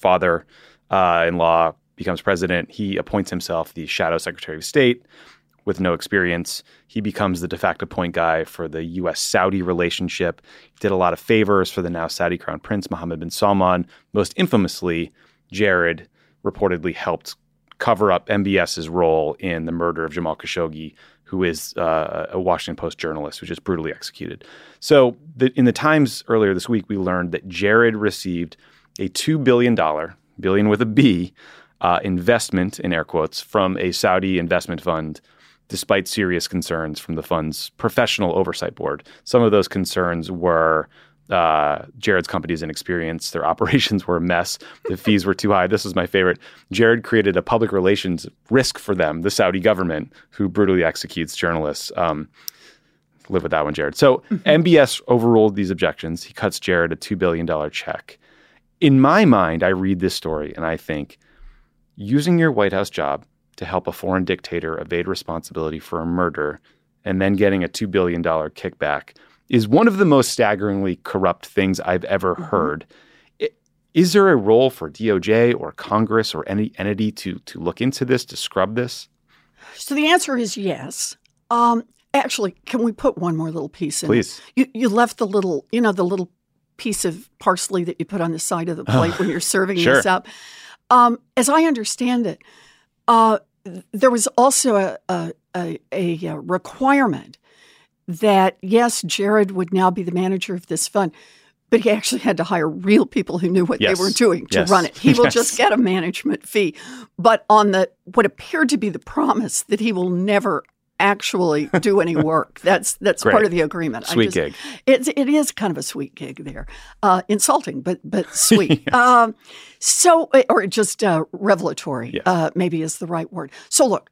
father-in-law becomes president. He appoints himself the shadow Secretary of State with no experience. He becomes the de facto point guy for the U.S.-Saudi relationship. He did a lot of favors for the now Saudi Crown Prince, Mohammed bin Salman. Most infamously, Jared reportedly helped cover up MBS's role in the murder of Jamal Khashoggi, who is a Washington Post journalist, which is brutally executed. So in the Times earlier this week, we learned that Jared received a $2 billion, billion with a B, investment, in air quotes, from a Saudi investment fund, despite serious concerns from the fund's professional oversight board. Some of those concerns were Jared's company's inexperience. Their operations were a mess. The fees were too high. This was my favorite. Jared created a public relations risk for them, the Saudi government, who brutally executes journalists. Live with that one, Jared. So MBS overruled these objections. He cuts Jared a $2 billion check. In my mind, I read this story and I think, using your White House job to help a foreign dictator evade responsibility for a murder and then getting a $2 billion kickback is one of the most staggeringly corrupt things I've ever heard. Is there a role for DOJ or Congress or any entity to look into this, to scrub this? So the answer is yes. Actually, can we put one more little piece in? Please. You left the little piece of parsley that you put on the side of the plate when you're serving this up. As I understand it, there was also a requirement that, yes, Jared would now be the manager of this fund, But he actually had to hire real people who knew what Yes. they were doing to Yes. run it. He will Yes. just get a management fee. But on what appeared to be the promise that he will never actually do any work. That's Great. part of the agreement. Sweet gig. It is kind of a sweet gig there. Insulting, but sweet. Or just revelatory, Yes. maybe is the right word. So look,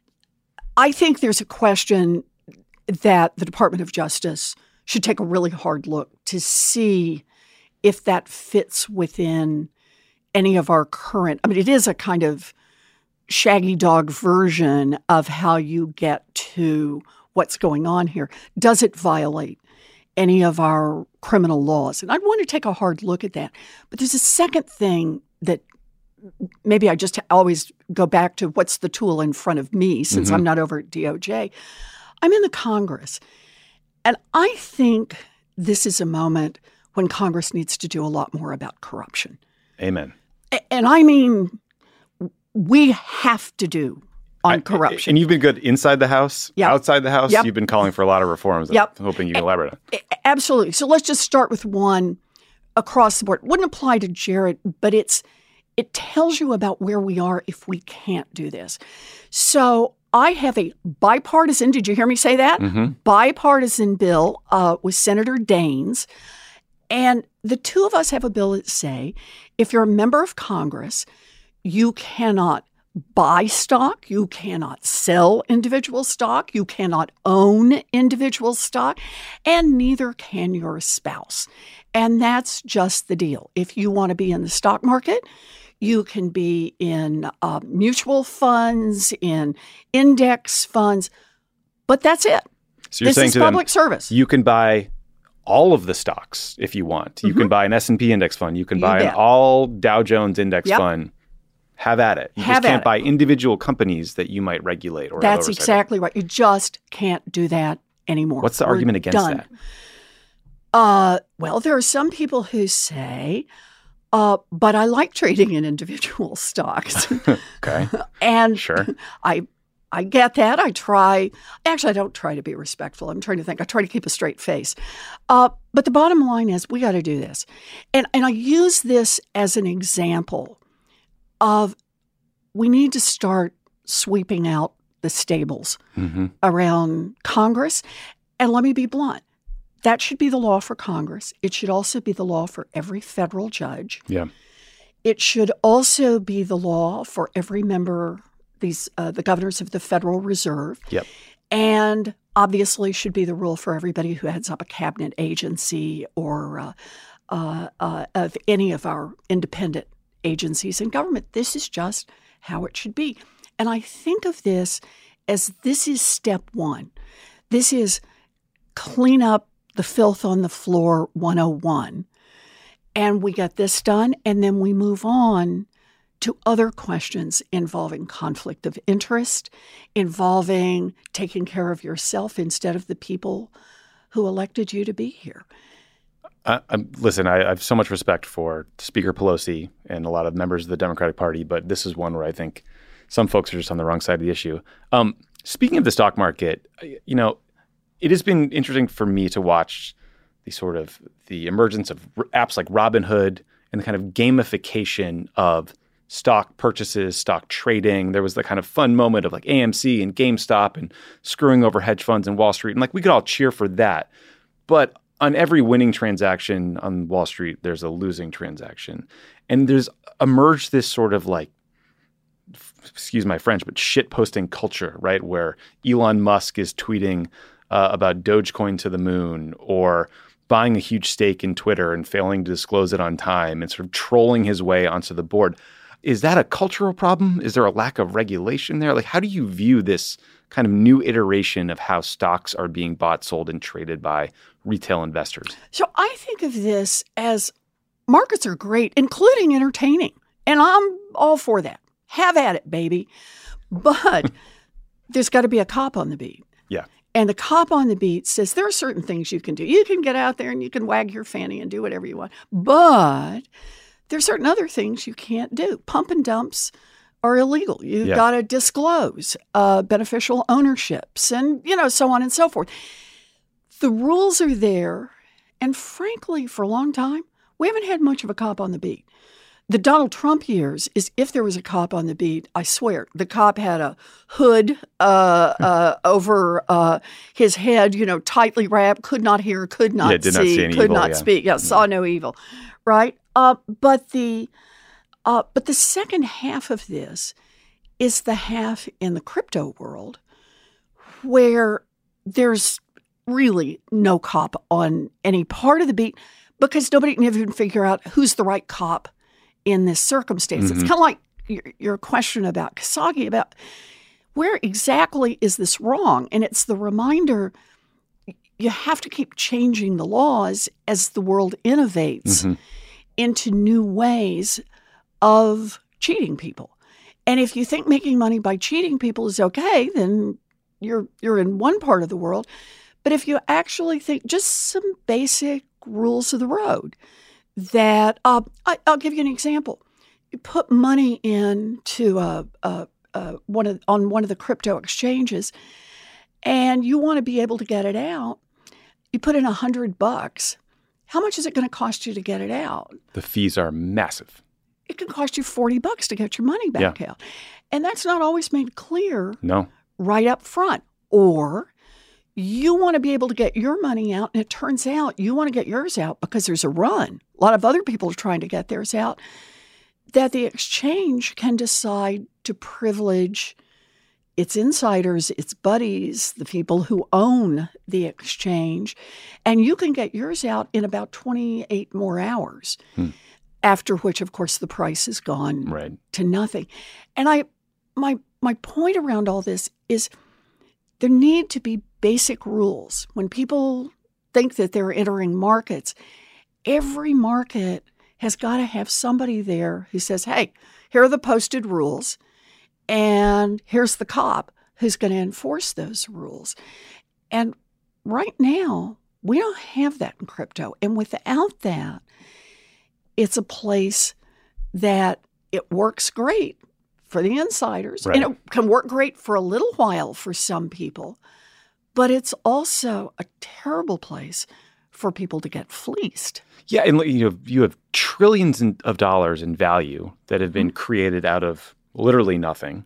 I think there's a question that the Department of Justice should take a really hard look to see if that fits within any of our current. I mean, it is a kind of shaggy dog version of how you get to what's going on here. Does it violate any of our criminal laws? And I'd want to take a hard look at that. But there's a second thing that maybe I just always go back to what's the tool in front of me since I'm not over at DOJ. I'm in the Congress. And I think this is a moment when Congress needs to do a lot more about corruption. Amen. And I mean, we have to do on corruption. And you've been good inside the House, Yep. outside the House. Yep. You've been calling for a lot of reforms. Yep. I'm hoping you can elaborate on. Absolutely. So let's just start with one across the board. It wouldn't apply to Jared, but it tells you about where we are if we can't do this. So I have a bipartisan, did you hear me say that? Bipartisan bill with Senator Daines. And the two of us have a bill that say if you're a member of Congress, you cannot buy stock, you cannot sell individual stock, you cannot own individual stock, and neither can your spouse. And that's just the deal. If you want to be in the stock market, you can be in mutual funds, in index funds, but that's it. So you're This saying is to public them, service. you can buy all of the stocks if you want. You can buy an S&P index fund. You can You buy an bet. all Dow Jones index Yep. fund. Have at it. You Have just at can't it. buy individual companies that you might regulate or have That's oversight of. exactly right. You just can't do that anymore. What's the We're argument against done. Well, there are some people who say, but I like trading in individual stocks. that? Okay. And Sure. I get that. I don't try to be respectful. I'm trying to think. I try to keep a straight face. But the bottom line is we got to do this. And I use this as an example of we need to start sweeping out the stables around Congress. And let me be blunt. That should be the law for Congress. It should also be the law for every federal judge. Yeah. It should also be the law for every member, the governors of the Federal Reserve. Yep. And obviously should be the rule for everybody who heads up a cabinet agency or of any of our independent agencies in government. This is just how it should be. And I think of this as this is step one. This is clean up the filth on the floor 101. And we get this done, and then we move on to other questions involving conflict of interest, involving taking care of yourself instead of the people who elected you to be here. Listen, I have so much respect for Speaker Pelosi and a lot of members of the Democratic Party, but this is one where I think some folks are just on the wrong side of the issue. Speaking of the stock market, it has been interesting for me to watch the emergence of apps like Robinhood and the kind of gamification of stock purchases, stock trading. There was the kind of fun moment of like AMC and GameStop and screwing over hedge funds and Wall Street. And like we could all cheer for that. But on every winning transaction on Wall Street, there's a losing transaction. And there's emerged this sort of like, excuse my French, but shit posting culture, right? Where Elon Musk is tweeting about Dogecoin to the moon or buying a huge stake in Twitter and failing to disclose it on time and sort of trolling his way onto the board. Is that a cultural problem? Is there a lack of regulation there? Like, how do you view this kind of new iteration of how stocks are being bought, sold, and traded by retail investors? So I think of this as markets are great, including entertaining. And I'm all for that. Have at it, baby. But there's got to be a cop on the beat. Yeah. And the cop on the beat says there are certain things you can do. You can get out there and you can wag your fanny and do whatever you want. But there's certain other things you can't do. Pump and dumps are illegal. You've got to disclose beneficial ownerships and, so on and so forth. The rules are there. And frankly, for a long time, we haven't had much of a cop on the beat. The Donald Trump years is if there was a cop on the beat, I swear, the cop had a hood over his head, tightly wrapped, could not hear, could not see, could not speak. Yeah, saw no evil, right? But the second half of this is the half in the crypto world where there's really no cop on any part of the beat because nobody can even figure out who's the right cop in this circumstance. Mm-hmm. It's kind of like your question about Khashoggi, about where exactly is this wrong? And it's the reminder you have to keep changing the laws as the world innovates into new ways of cheating people. And if you think making money by cheating people is okay, then you're in one part of the world. But if you actually think just some basic rules of the road, that I'll give you an example. You put money into one of the crypto exchanges, and you want to be able to get it out. You put in $100. How much is it going to cost you to get it out? The fees are massive. It can cost you $40 to get your money back out, and that's not always made clear. No, right up front. Or you want to be able to get your money out, and it turns out you want to get yours out because there's a run. A lot of other people are trying to get theirs out, that the exchange can decide to privilege its insiders, its buddies, the people who own the exchange, and you can get yours out in about 28 more hours, after which, of course, the price has gone to nothing. And my point around all this is there need to be basic rules. When people think that they're entering markets, every market has got to have somebody there who says, hey, here are the posted rules, and here's the cop who's going to enforce those rules. And right now, we don't have that in crypto. And without that, it's a place that it works great for the insiders, and it can work great for a little while for some people, but it's also a terrible place for people to get fleeced. Yeah, and you have trillions of dollars in value that have been created out of literally nothing,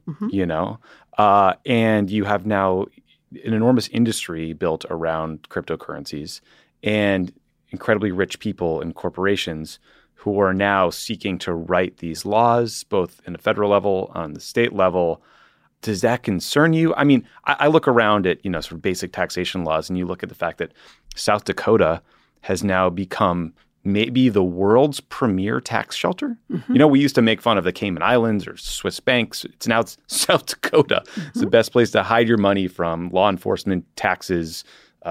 and you have now an enormous industry built around cryptocurrencies and incredibly rich people and corporations who are now seeking to write these laws, both in the federal level, on the state level. Does that concern you? I mean, I look around at, sort of basic taxation laws, and you look at the fact that South Dakota has now become maybe the world's premier tax shelter. We used to make fun of the Cayman Islands or Swiss banks. It's now South Dakota. It's the best place to hide your money from law enforcement, taxes,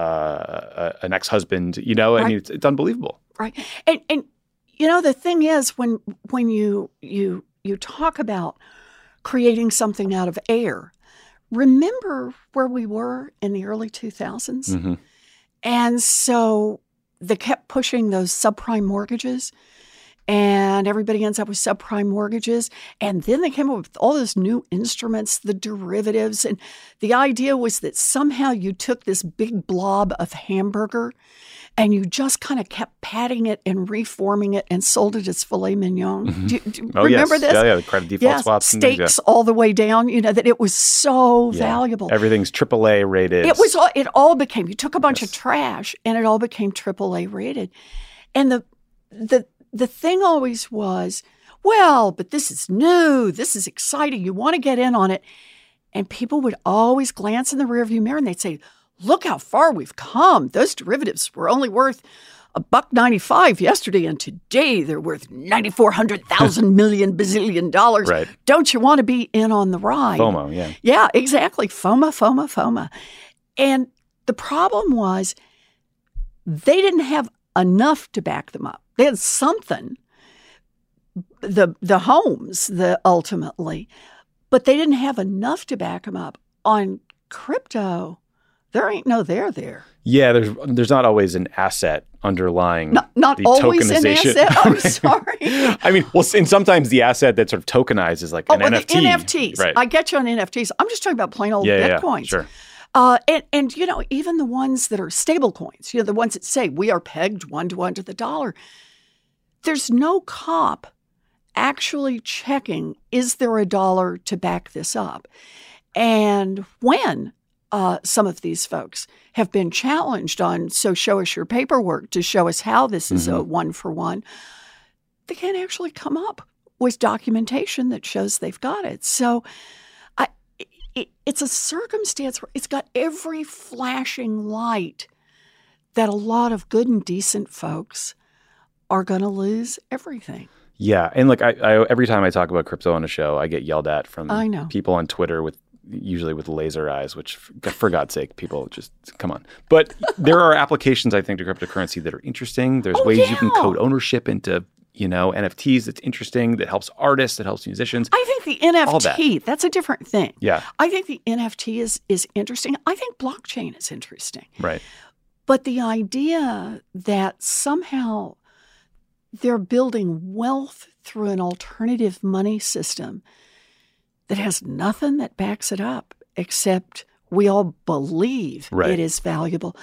an ex-husband, I mean, it's unbelievable. Right. And the thing is, when you talk about creating something out of air, remember where we were in the early 2000s? And so they kept pushing those subprime mortgages, and everybody ends up with subprime mortgages. And then they came up with all those new instruments, the derivatives. And the idea was that somehow you took this big blob of hamburger and you just kind of kept patting it and reforming it and sold it as filet mignon. Do you remember this? Yeah, the credit default swaps. Steaks all the way down, that it was so valuable. Everything's AAA rated. It all became, you took a bunch of trash and it all became AAA rated. And the thing always was, well, but this is new, this is exciting, you want to get in on it. And people would always glance in the rearview mirror and they'd say, look how far we've come. Those derivatives were only worth $1.95 yesterday, and today they're worth $9,400,000 million bazillion dollars. Right. Don't you want to be in on the ride? FOMO, yeah. Yeah, exactly. FOMO. And the problem was they didn't have enough to back them up. They had something, the homes, ultimately, but they didn't have enough to back them up. On crypto, there ain't no there. Yeah, there's not always an asset underlying not the always tokenization. An asset. I'm sorry. I mean, and sometimes the asset that sort of tokenizes like an NFT. The NFTs. Right. I get you on NFTs. I'm just talking about plain old Bitcoins. Sure. And even the ones that are stable coins, the ones that say we are pegged 1-to-1 to the dollar, there's no cop actually checking, is there a dollar to back this up? And when some of these folks have been challenged on, so show us your paperwork to show us how this is a 1-for-1, they can't actually come up with documentation that shows they've got it. So it's a circumstance where it's got every flashing light that a lot of good and decent folks are going to lose everything. Yeah. And look, I every time I talk about crypto on a show, I get yelled at from people on Twitter usually with laser eyes, which for God's sake, people just come on. But there are applications, I think, to cryptocurrency that are interesting. There's ways you can code ownership into NFTs that's interesting, that helps artists, that helps musicians. I think the NFT, that's a different thing. Yeah. I think the NFT is interesting. I think blockchain is interesting. Right. But the idea that somehow they're building wealth through an alternative money system that has nothing that backs it up except we all believe it is valuable.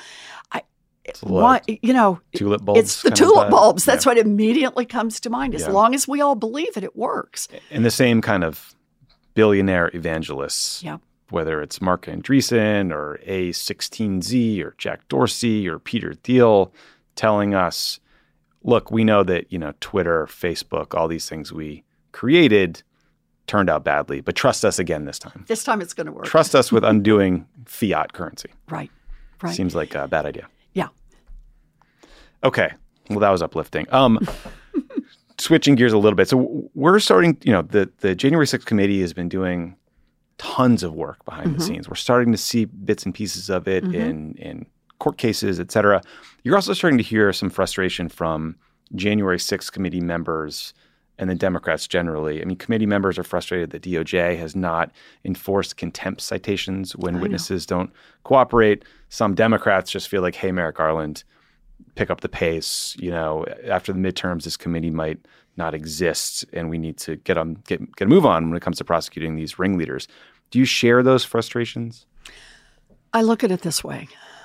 Tulip bulbs. It's the tulip bulbs. That's what immediately comes to mind. As long as we all believe it works. And the same kind of billionaire evangelists, whether it's Mark Andreessen or A16Z or Jack Dorsey or Peter Thiel, telling us, look, we know that, Twitter, Facebook, all these things we created turned out badly, but trust us again this time. This time it's going to work. Trust us with undoing fiat currency. Right. Seems like a bad idea. Yeah. Okay. Well, that was uplifting. Switching gears a little bit. So we're starting, the January 6th committee has been doing tons of work behind the scenes. We're starting to see bits and pieces of it in court cases, et cetera. You're also starting to hear some frustration from January 6th committee members and the Democrats generally. I mean, committee members are frustrated that DOJ has not enforced contempt citations when witnesses don't cooperate. Some Democrats just feel like, hey, Merrick Garland, pick up the pace. After the midterms, this committee might not exist, and we need to get a move on when it comes to prosecuting these ringleaders. Do you share those frustrations? I look at it this way.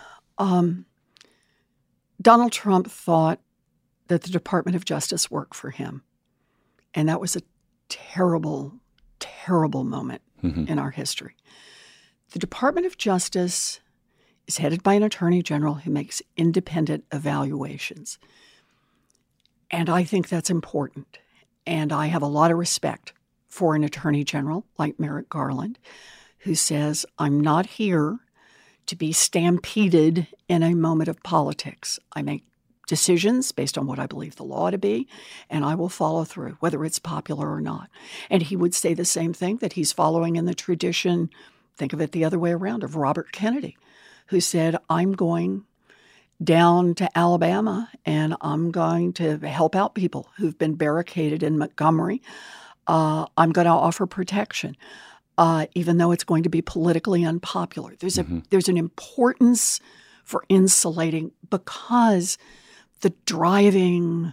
Donald Trump thought that the Department of Justice worked for him. And that was a terrible, terrible moment in our history. The Department of Justice is headed by an attorney general who makes independent evaluations. And I think that's important. And I have a lot of respect for an attorney general like Merrick Garland, who says, I'm not here to be stampeded in a moment of politics. I make decisions based on what I believe the law to be, and I will follow through, whether it's popular or not. And he would say the same thing, that he's following in the tradition, think of it the other way around, of Robert Kennedy, who said, I'm going down to Alabama and I'm going to help out people who've been barricaded in Montgomery. I'm going to offer protection, even though it's going to be politically unpopular. There's an importance for insulating, because the driving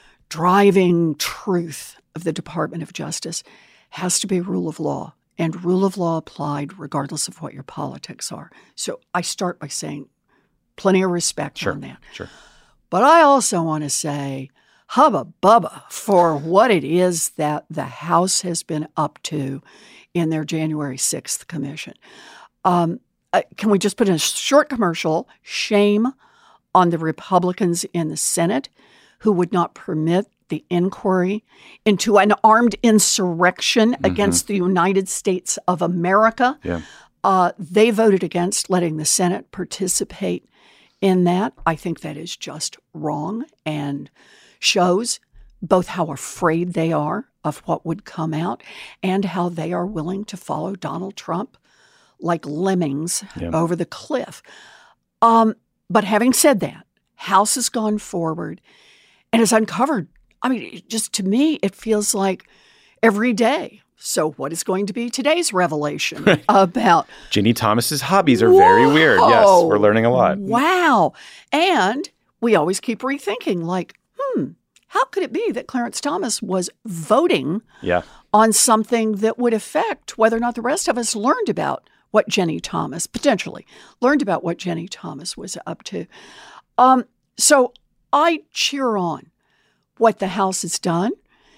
truth of the Department of Justice has to be rule of law, and rule of law applied regardless of what your politics are. So I start by saying plenty of respect on that. Sure. But I also want to say hubba bubba for what it is that the House has been up to in their January 6th commission. Can we just put in a short commercial? Shame on the Republicans in the Senate who would not permit the inquiry into an armed insurrection against the United States of America. Yeah. They voted against letting the Senate participate in that. I think that is just wrong and shows both how afraid they are of what would come out and how they are willing to follow Donald Trump like lemmings over the cliff. But having said that, House has gone forward and has uncovered, just to me, it feels like every day. So what is going to be today's revelation about? Ginny Thomas's hobbies are very weird. Yes, we're learning a lot. Wow. And we always keep rethinking, like, how could it be that Clarence Thomas was voting on something that would affect whether or not the rest of us learned about what Jenny Thomas, potentially, learned about what Jenny Thomas was up to. So I cheer on what the House has done.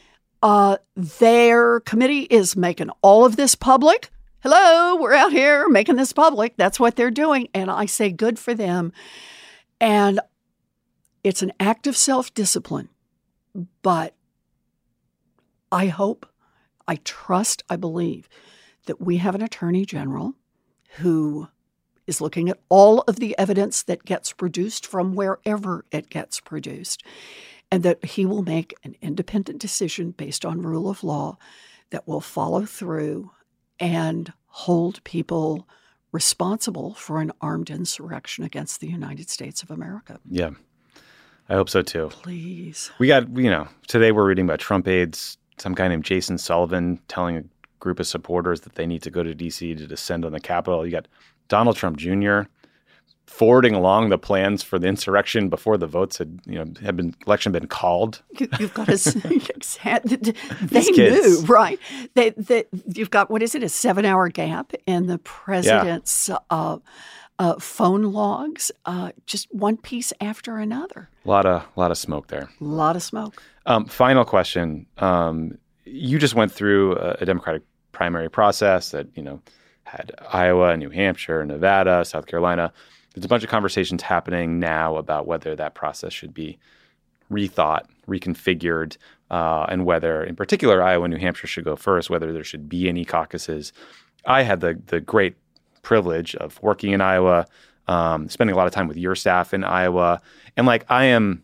Their committee is making all of this public. Hello, we're out here making this public. That's what they're doing. And I say good for them. And it's an act of self-discipline. But I hope, I trust, I believe that we have an attorney general who is looking at all of the evidence that gets produced from wherever it gets produced, and that he will make an independent decision based on rule of law that will follow through and hold people responsible for an armed insurrection against the United States of America. Yeah, I hope so too. Please. We got, today we're reading about Trump aides, some guy named Jason Sullivan telling a group of supporters that they need to go to D.C. to descend on the Capitol. You got Donald Trump Jr. forwarding along the plans for the insurrection before the votes had election been called. You've got they knew, right? You've got, what is it, a 7-hour gap in the president's phone logs, just one piece after another. A lot of smoke there. A lot of smoke. Final question. You just went through a Democratic primary process that, had Iowa, New Hampshire, Nevada, South Carolina. There's a bunch of conversations happening now about whether that process should be rethought, reconfigured, and whether, in particular, Iowa and New Hampshire should go first, whether there should be any caucuses. I had the great privilege of working in Iowa, spending a lot of time with your staff in Iowa. And I am,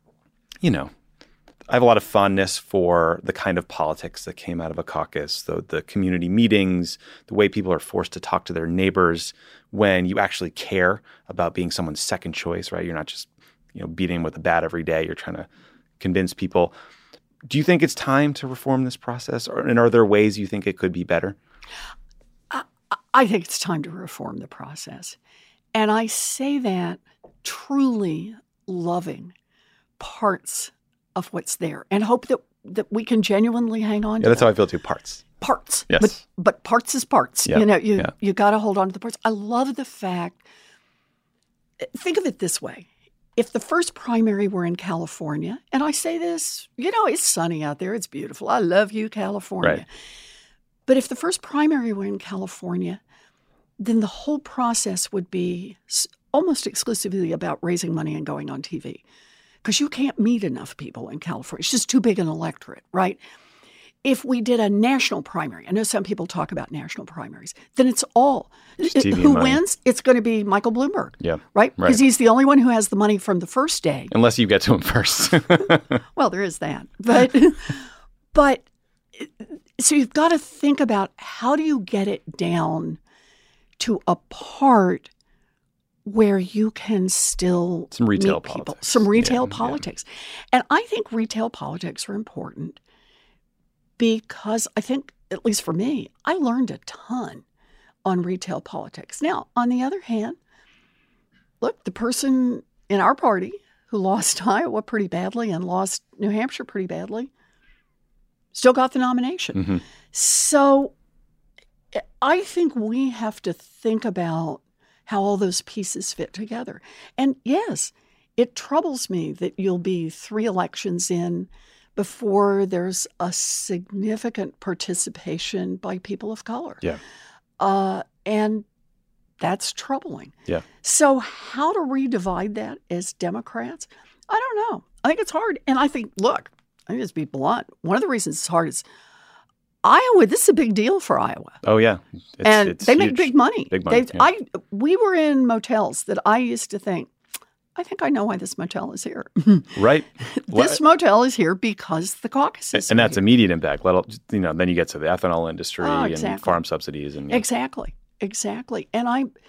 I have a lot of fondness for the kind of politics that came out of a caucus, the community meetings, the way people are forced to talk to their neighbors when you actually care about being someone's second choice, right? You're not just, beating them with a bat every day. You're trying to convince people. Do you think it's time to reform this process? And are there ways you think it could be better? I think it's time to reform the process. And I say that truly loving parts of what's there and hope that we can genuinely hang on to that's them. how I feel too. Parts. Yes. But parts is parts. Yeah. You got to hold on to the parts. I love the fact, think of it this way. If the first primary were in California, and I say this, it's sunny out there. It's beautiful. I love you, California. Right. But if the first primary were in California, then the whole process would be almost exclusively about raising money and going on TV. Because you can't meet enough people in California. It's just too big an electorate, right? If we did a national primary, I know some people talk about national primaries, then it's all. Who wins? It's going to be Michael Bloomberg, right? Because he's the only one who has the money from the first day. Unless you get to him first. Well, there is that. But so you've got to think about how do you get it down to a part where you can still some retail meet people, politics. Some retail politics. And I think retail politics are important because I think, at least for me, I learned a ton on retail politics. Now, on the other hand, look, the person in our party who lost Iowa pretty badly and lost New Hampshire pretty badly still got the nomination. Mm-hmm. So I think we have to think about how all those pieces fit together. And yes, it troubles me that you'll be 3 elections in before there's a significant participation by people of color. Yeah. And that's troubling. Yeah. So how to redivide that as Democrats? I don't know. I think it's hard. And I think, look, I just be blunt. One of the reasons it's hard is Iowa, this is a big deal for Iowa. Oh, yeah. It's they make huge. big money. Big money. We were in motels that I used to think, I think I know why this motel is here. Right. This motel is here because the caucuses. And that's immediate impact. Then you get to the ethanol industry exactly. and farm subsidies. And Exactly. And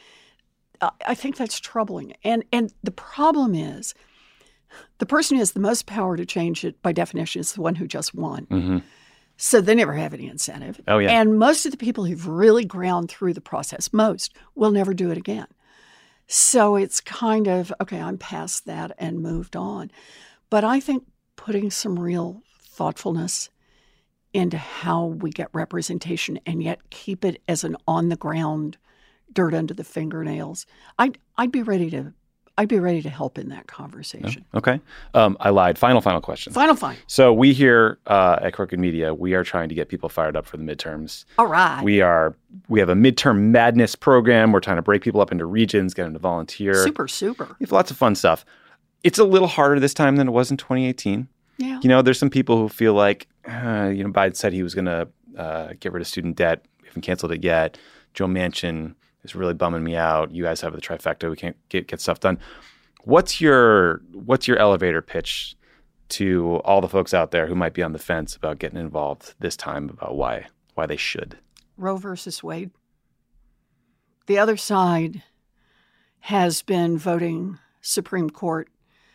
I think that's troubling. And the problem is the person who has the most power to change it, by definition, is the one who just won. Mm-hmm. So they never have any incentive. Oh, yeah. And most of the people who've really ground through the process, most, will never do it again. So it's kind of, okay, I'm past that and moved on. But I think putting some real thoughtfulness into how we get representation and yet keep it as an on-the-ground dirt under the fingernails. I'd be ready to help in that conversation. No? Okay. I lied. Final question. Final. So we here at Crooked Media, we are trying to get people fired up for the midterms. All right. We have a midterm madness program. We're trying to break people up into regions, get them to volunteer. Super. We have lots of fun stuff. It's a little harder this time than it was in 2018. Yeah. You know, there's some people who feel like, Biden said he was going to get rid of student debt. We haven't canceled it yet. Joe Manchin is really bumming me out. You guys have the trifecta. We can't get stuff done. What's your elevator pitch to all the folks out there who might be on the fence about getting involved this time, about why they should? Roe versus Wade. The other side has been voting Supreme Court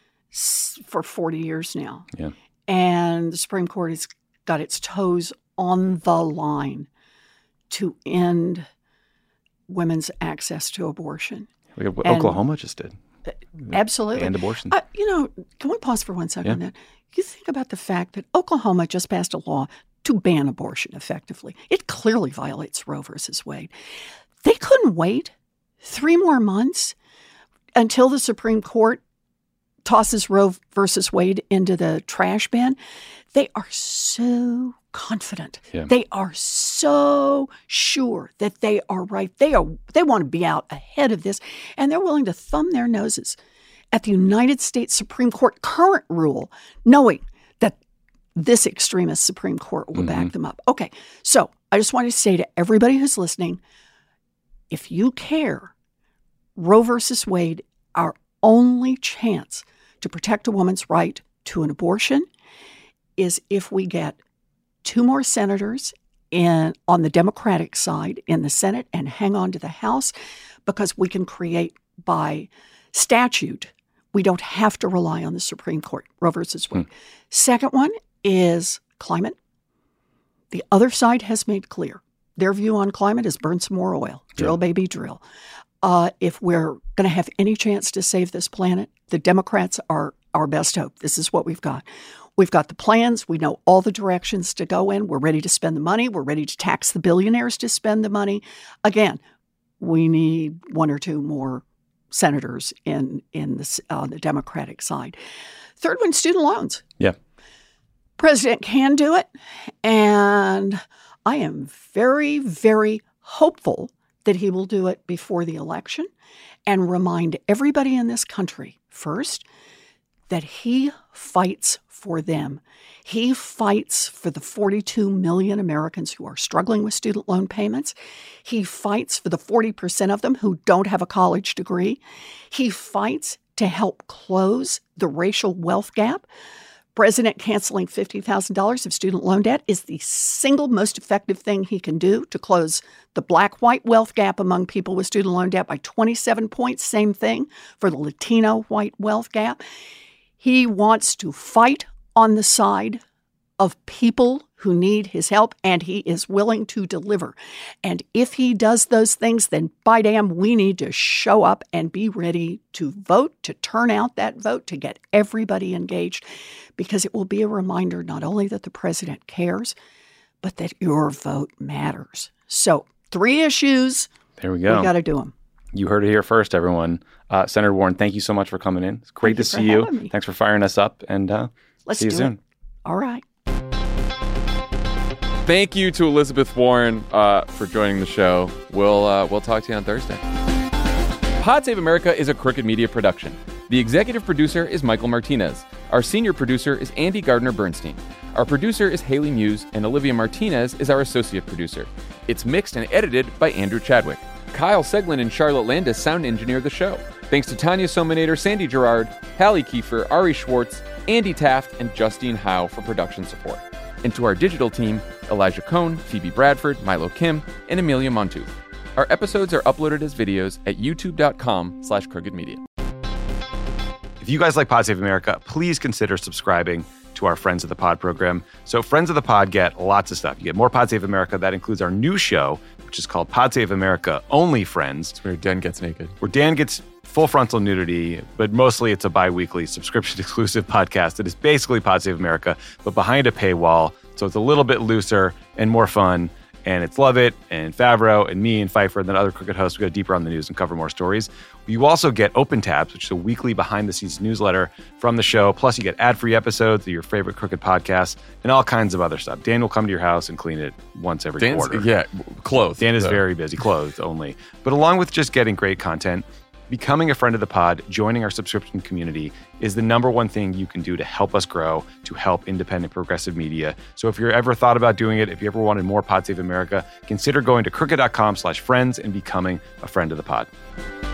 for 40 years now. Yeah. And the Supreme Court has got its toes on the line to end women's access to abortion. Look at what Oklahoma just did. Absolutely. And abortion. Can we pause for 1 second on that? You think about the fact that Oklahoma just passed a law to ban abortion effectively. It clearly violates Roe versus Wade. They couldn't wait 3 more months until the Supreme Court tosses Roe versus Wade into the trash bin. They are so confident. Yeah. They are so sure that they are right. They want to be out ahead of this, and they're willing to thumb their noses at the United States Supreme Court current rule, knowing that this extremist Supreme Court will back them up. Okay, so I just want to say to everybody who's listening, if you care, Roe versus Wade, our only chance to protect a woman's right to an abortion is if we get 2 more senators on the Democratic side in the Senate and hang on to the House, because we can create by statute. We don't have to rely on the Supreme Court, Roe versus Wade. Second one is climate. The other side has made clear their view on climate is burn some more oil, drill, baby, drill. If we're going to have any chance to save this planet, the Democrats are our best hope. This is what we've got. We've got the plans. We know all the directions to go in. We're ready to spend the money. We're ready to tax the billionaires to spend the money. Again, we need 1 or 2 more senators on the Democratic side. Third one, student loans. Yeah. President can do it. And I am very, very hopeful that he will do it before the election and remind everybody in this country, first, that he fights for them. He fights for the 42 million Americans who are struggling with student loan payments. He fights for the 40% of them who don't have a college degree. He fights to help close the racial wealth gap. President canceling $50,000 of student loan debt is the single most effective thing he can do to close the black-white wealth gap among people with student loan debt by 27 points. Same thing for the Latino-white wealth gap. He wants to fight on the side of people who need his help, and he is willing to deliver. And if he does those things, then by damn, we need to show up and be ready to vote, to turn out that vote, to get everybody engaged, because it will be a reminder not only that the president cares, but that your vote matters. So 3 issues. There we go. We got to do them. You heard it here first, everyone. Senator Warren, thank you so much for coming in. It's great to see you. Thanks for firing us up, and let's see you soon. All right. Thank you to Elizabeth Warren for joining the show. We'll talk to you on Thursday. Pod Save America is a Crooked Media production. The executive producer is Michael Martinez. Our senior producer is Andy Gardner-Bernstein. Our producer is Haley Muse, and Olivia Martinez is our associate producer. It's mixed and edited by Andrew Chadwick. Kyle Seglin and Charlotte Landis sound engineer the show. Thanks to Tanya Sominator, Sandy Gerard, Hallie Kiefer, Ari Schwartz, Andy Taft, and Justine Howe for production support. And to our digital team, Elijah Cohn, Phoebe Bradford, Milo Kim, and Amelia Montooth. Our episodes are uploaded as videos at youtube.com/crookedmedia. If you guys like Pod Save America, please consider subscribing to our Friends of the Pod program. So Friends of the Pod get lots of stuff. You get more Pod Save America. That includes our new show, which is called Pod Save America Only Friends. It's where Dan gets naked. Where Dan gets full frontal nudity, but mostly it's a bi-weekly subscription-exclusive podcast that is basically Pod Save America, but behind a paywall. So it's a little bit looser and more fun. And it's Lovett and Favreau and me and Pfeiffer and then other Crooked hosts. We go deeper on the news and cover more stories. You also get Open Tabs, which is a weekly behind-the-scenes newsletter from the show. Plus, you get ad-free episodes of your favorite Crooked podcasts and all kinds of other stuff. Dan will come to your house and clean it once every quarter. Yeah, clothed. Dan is very busy, clothed only. But along with just getting great content, becoming a friend of the pod, joining our subscription community is the number one thing you can do to help us grow, to help independent progressive media. So if you're ever thought about doing it, if you ever wanted more Pod Save America, consider going to crooked.com/friends and becoming a friend of the pod.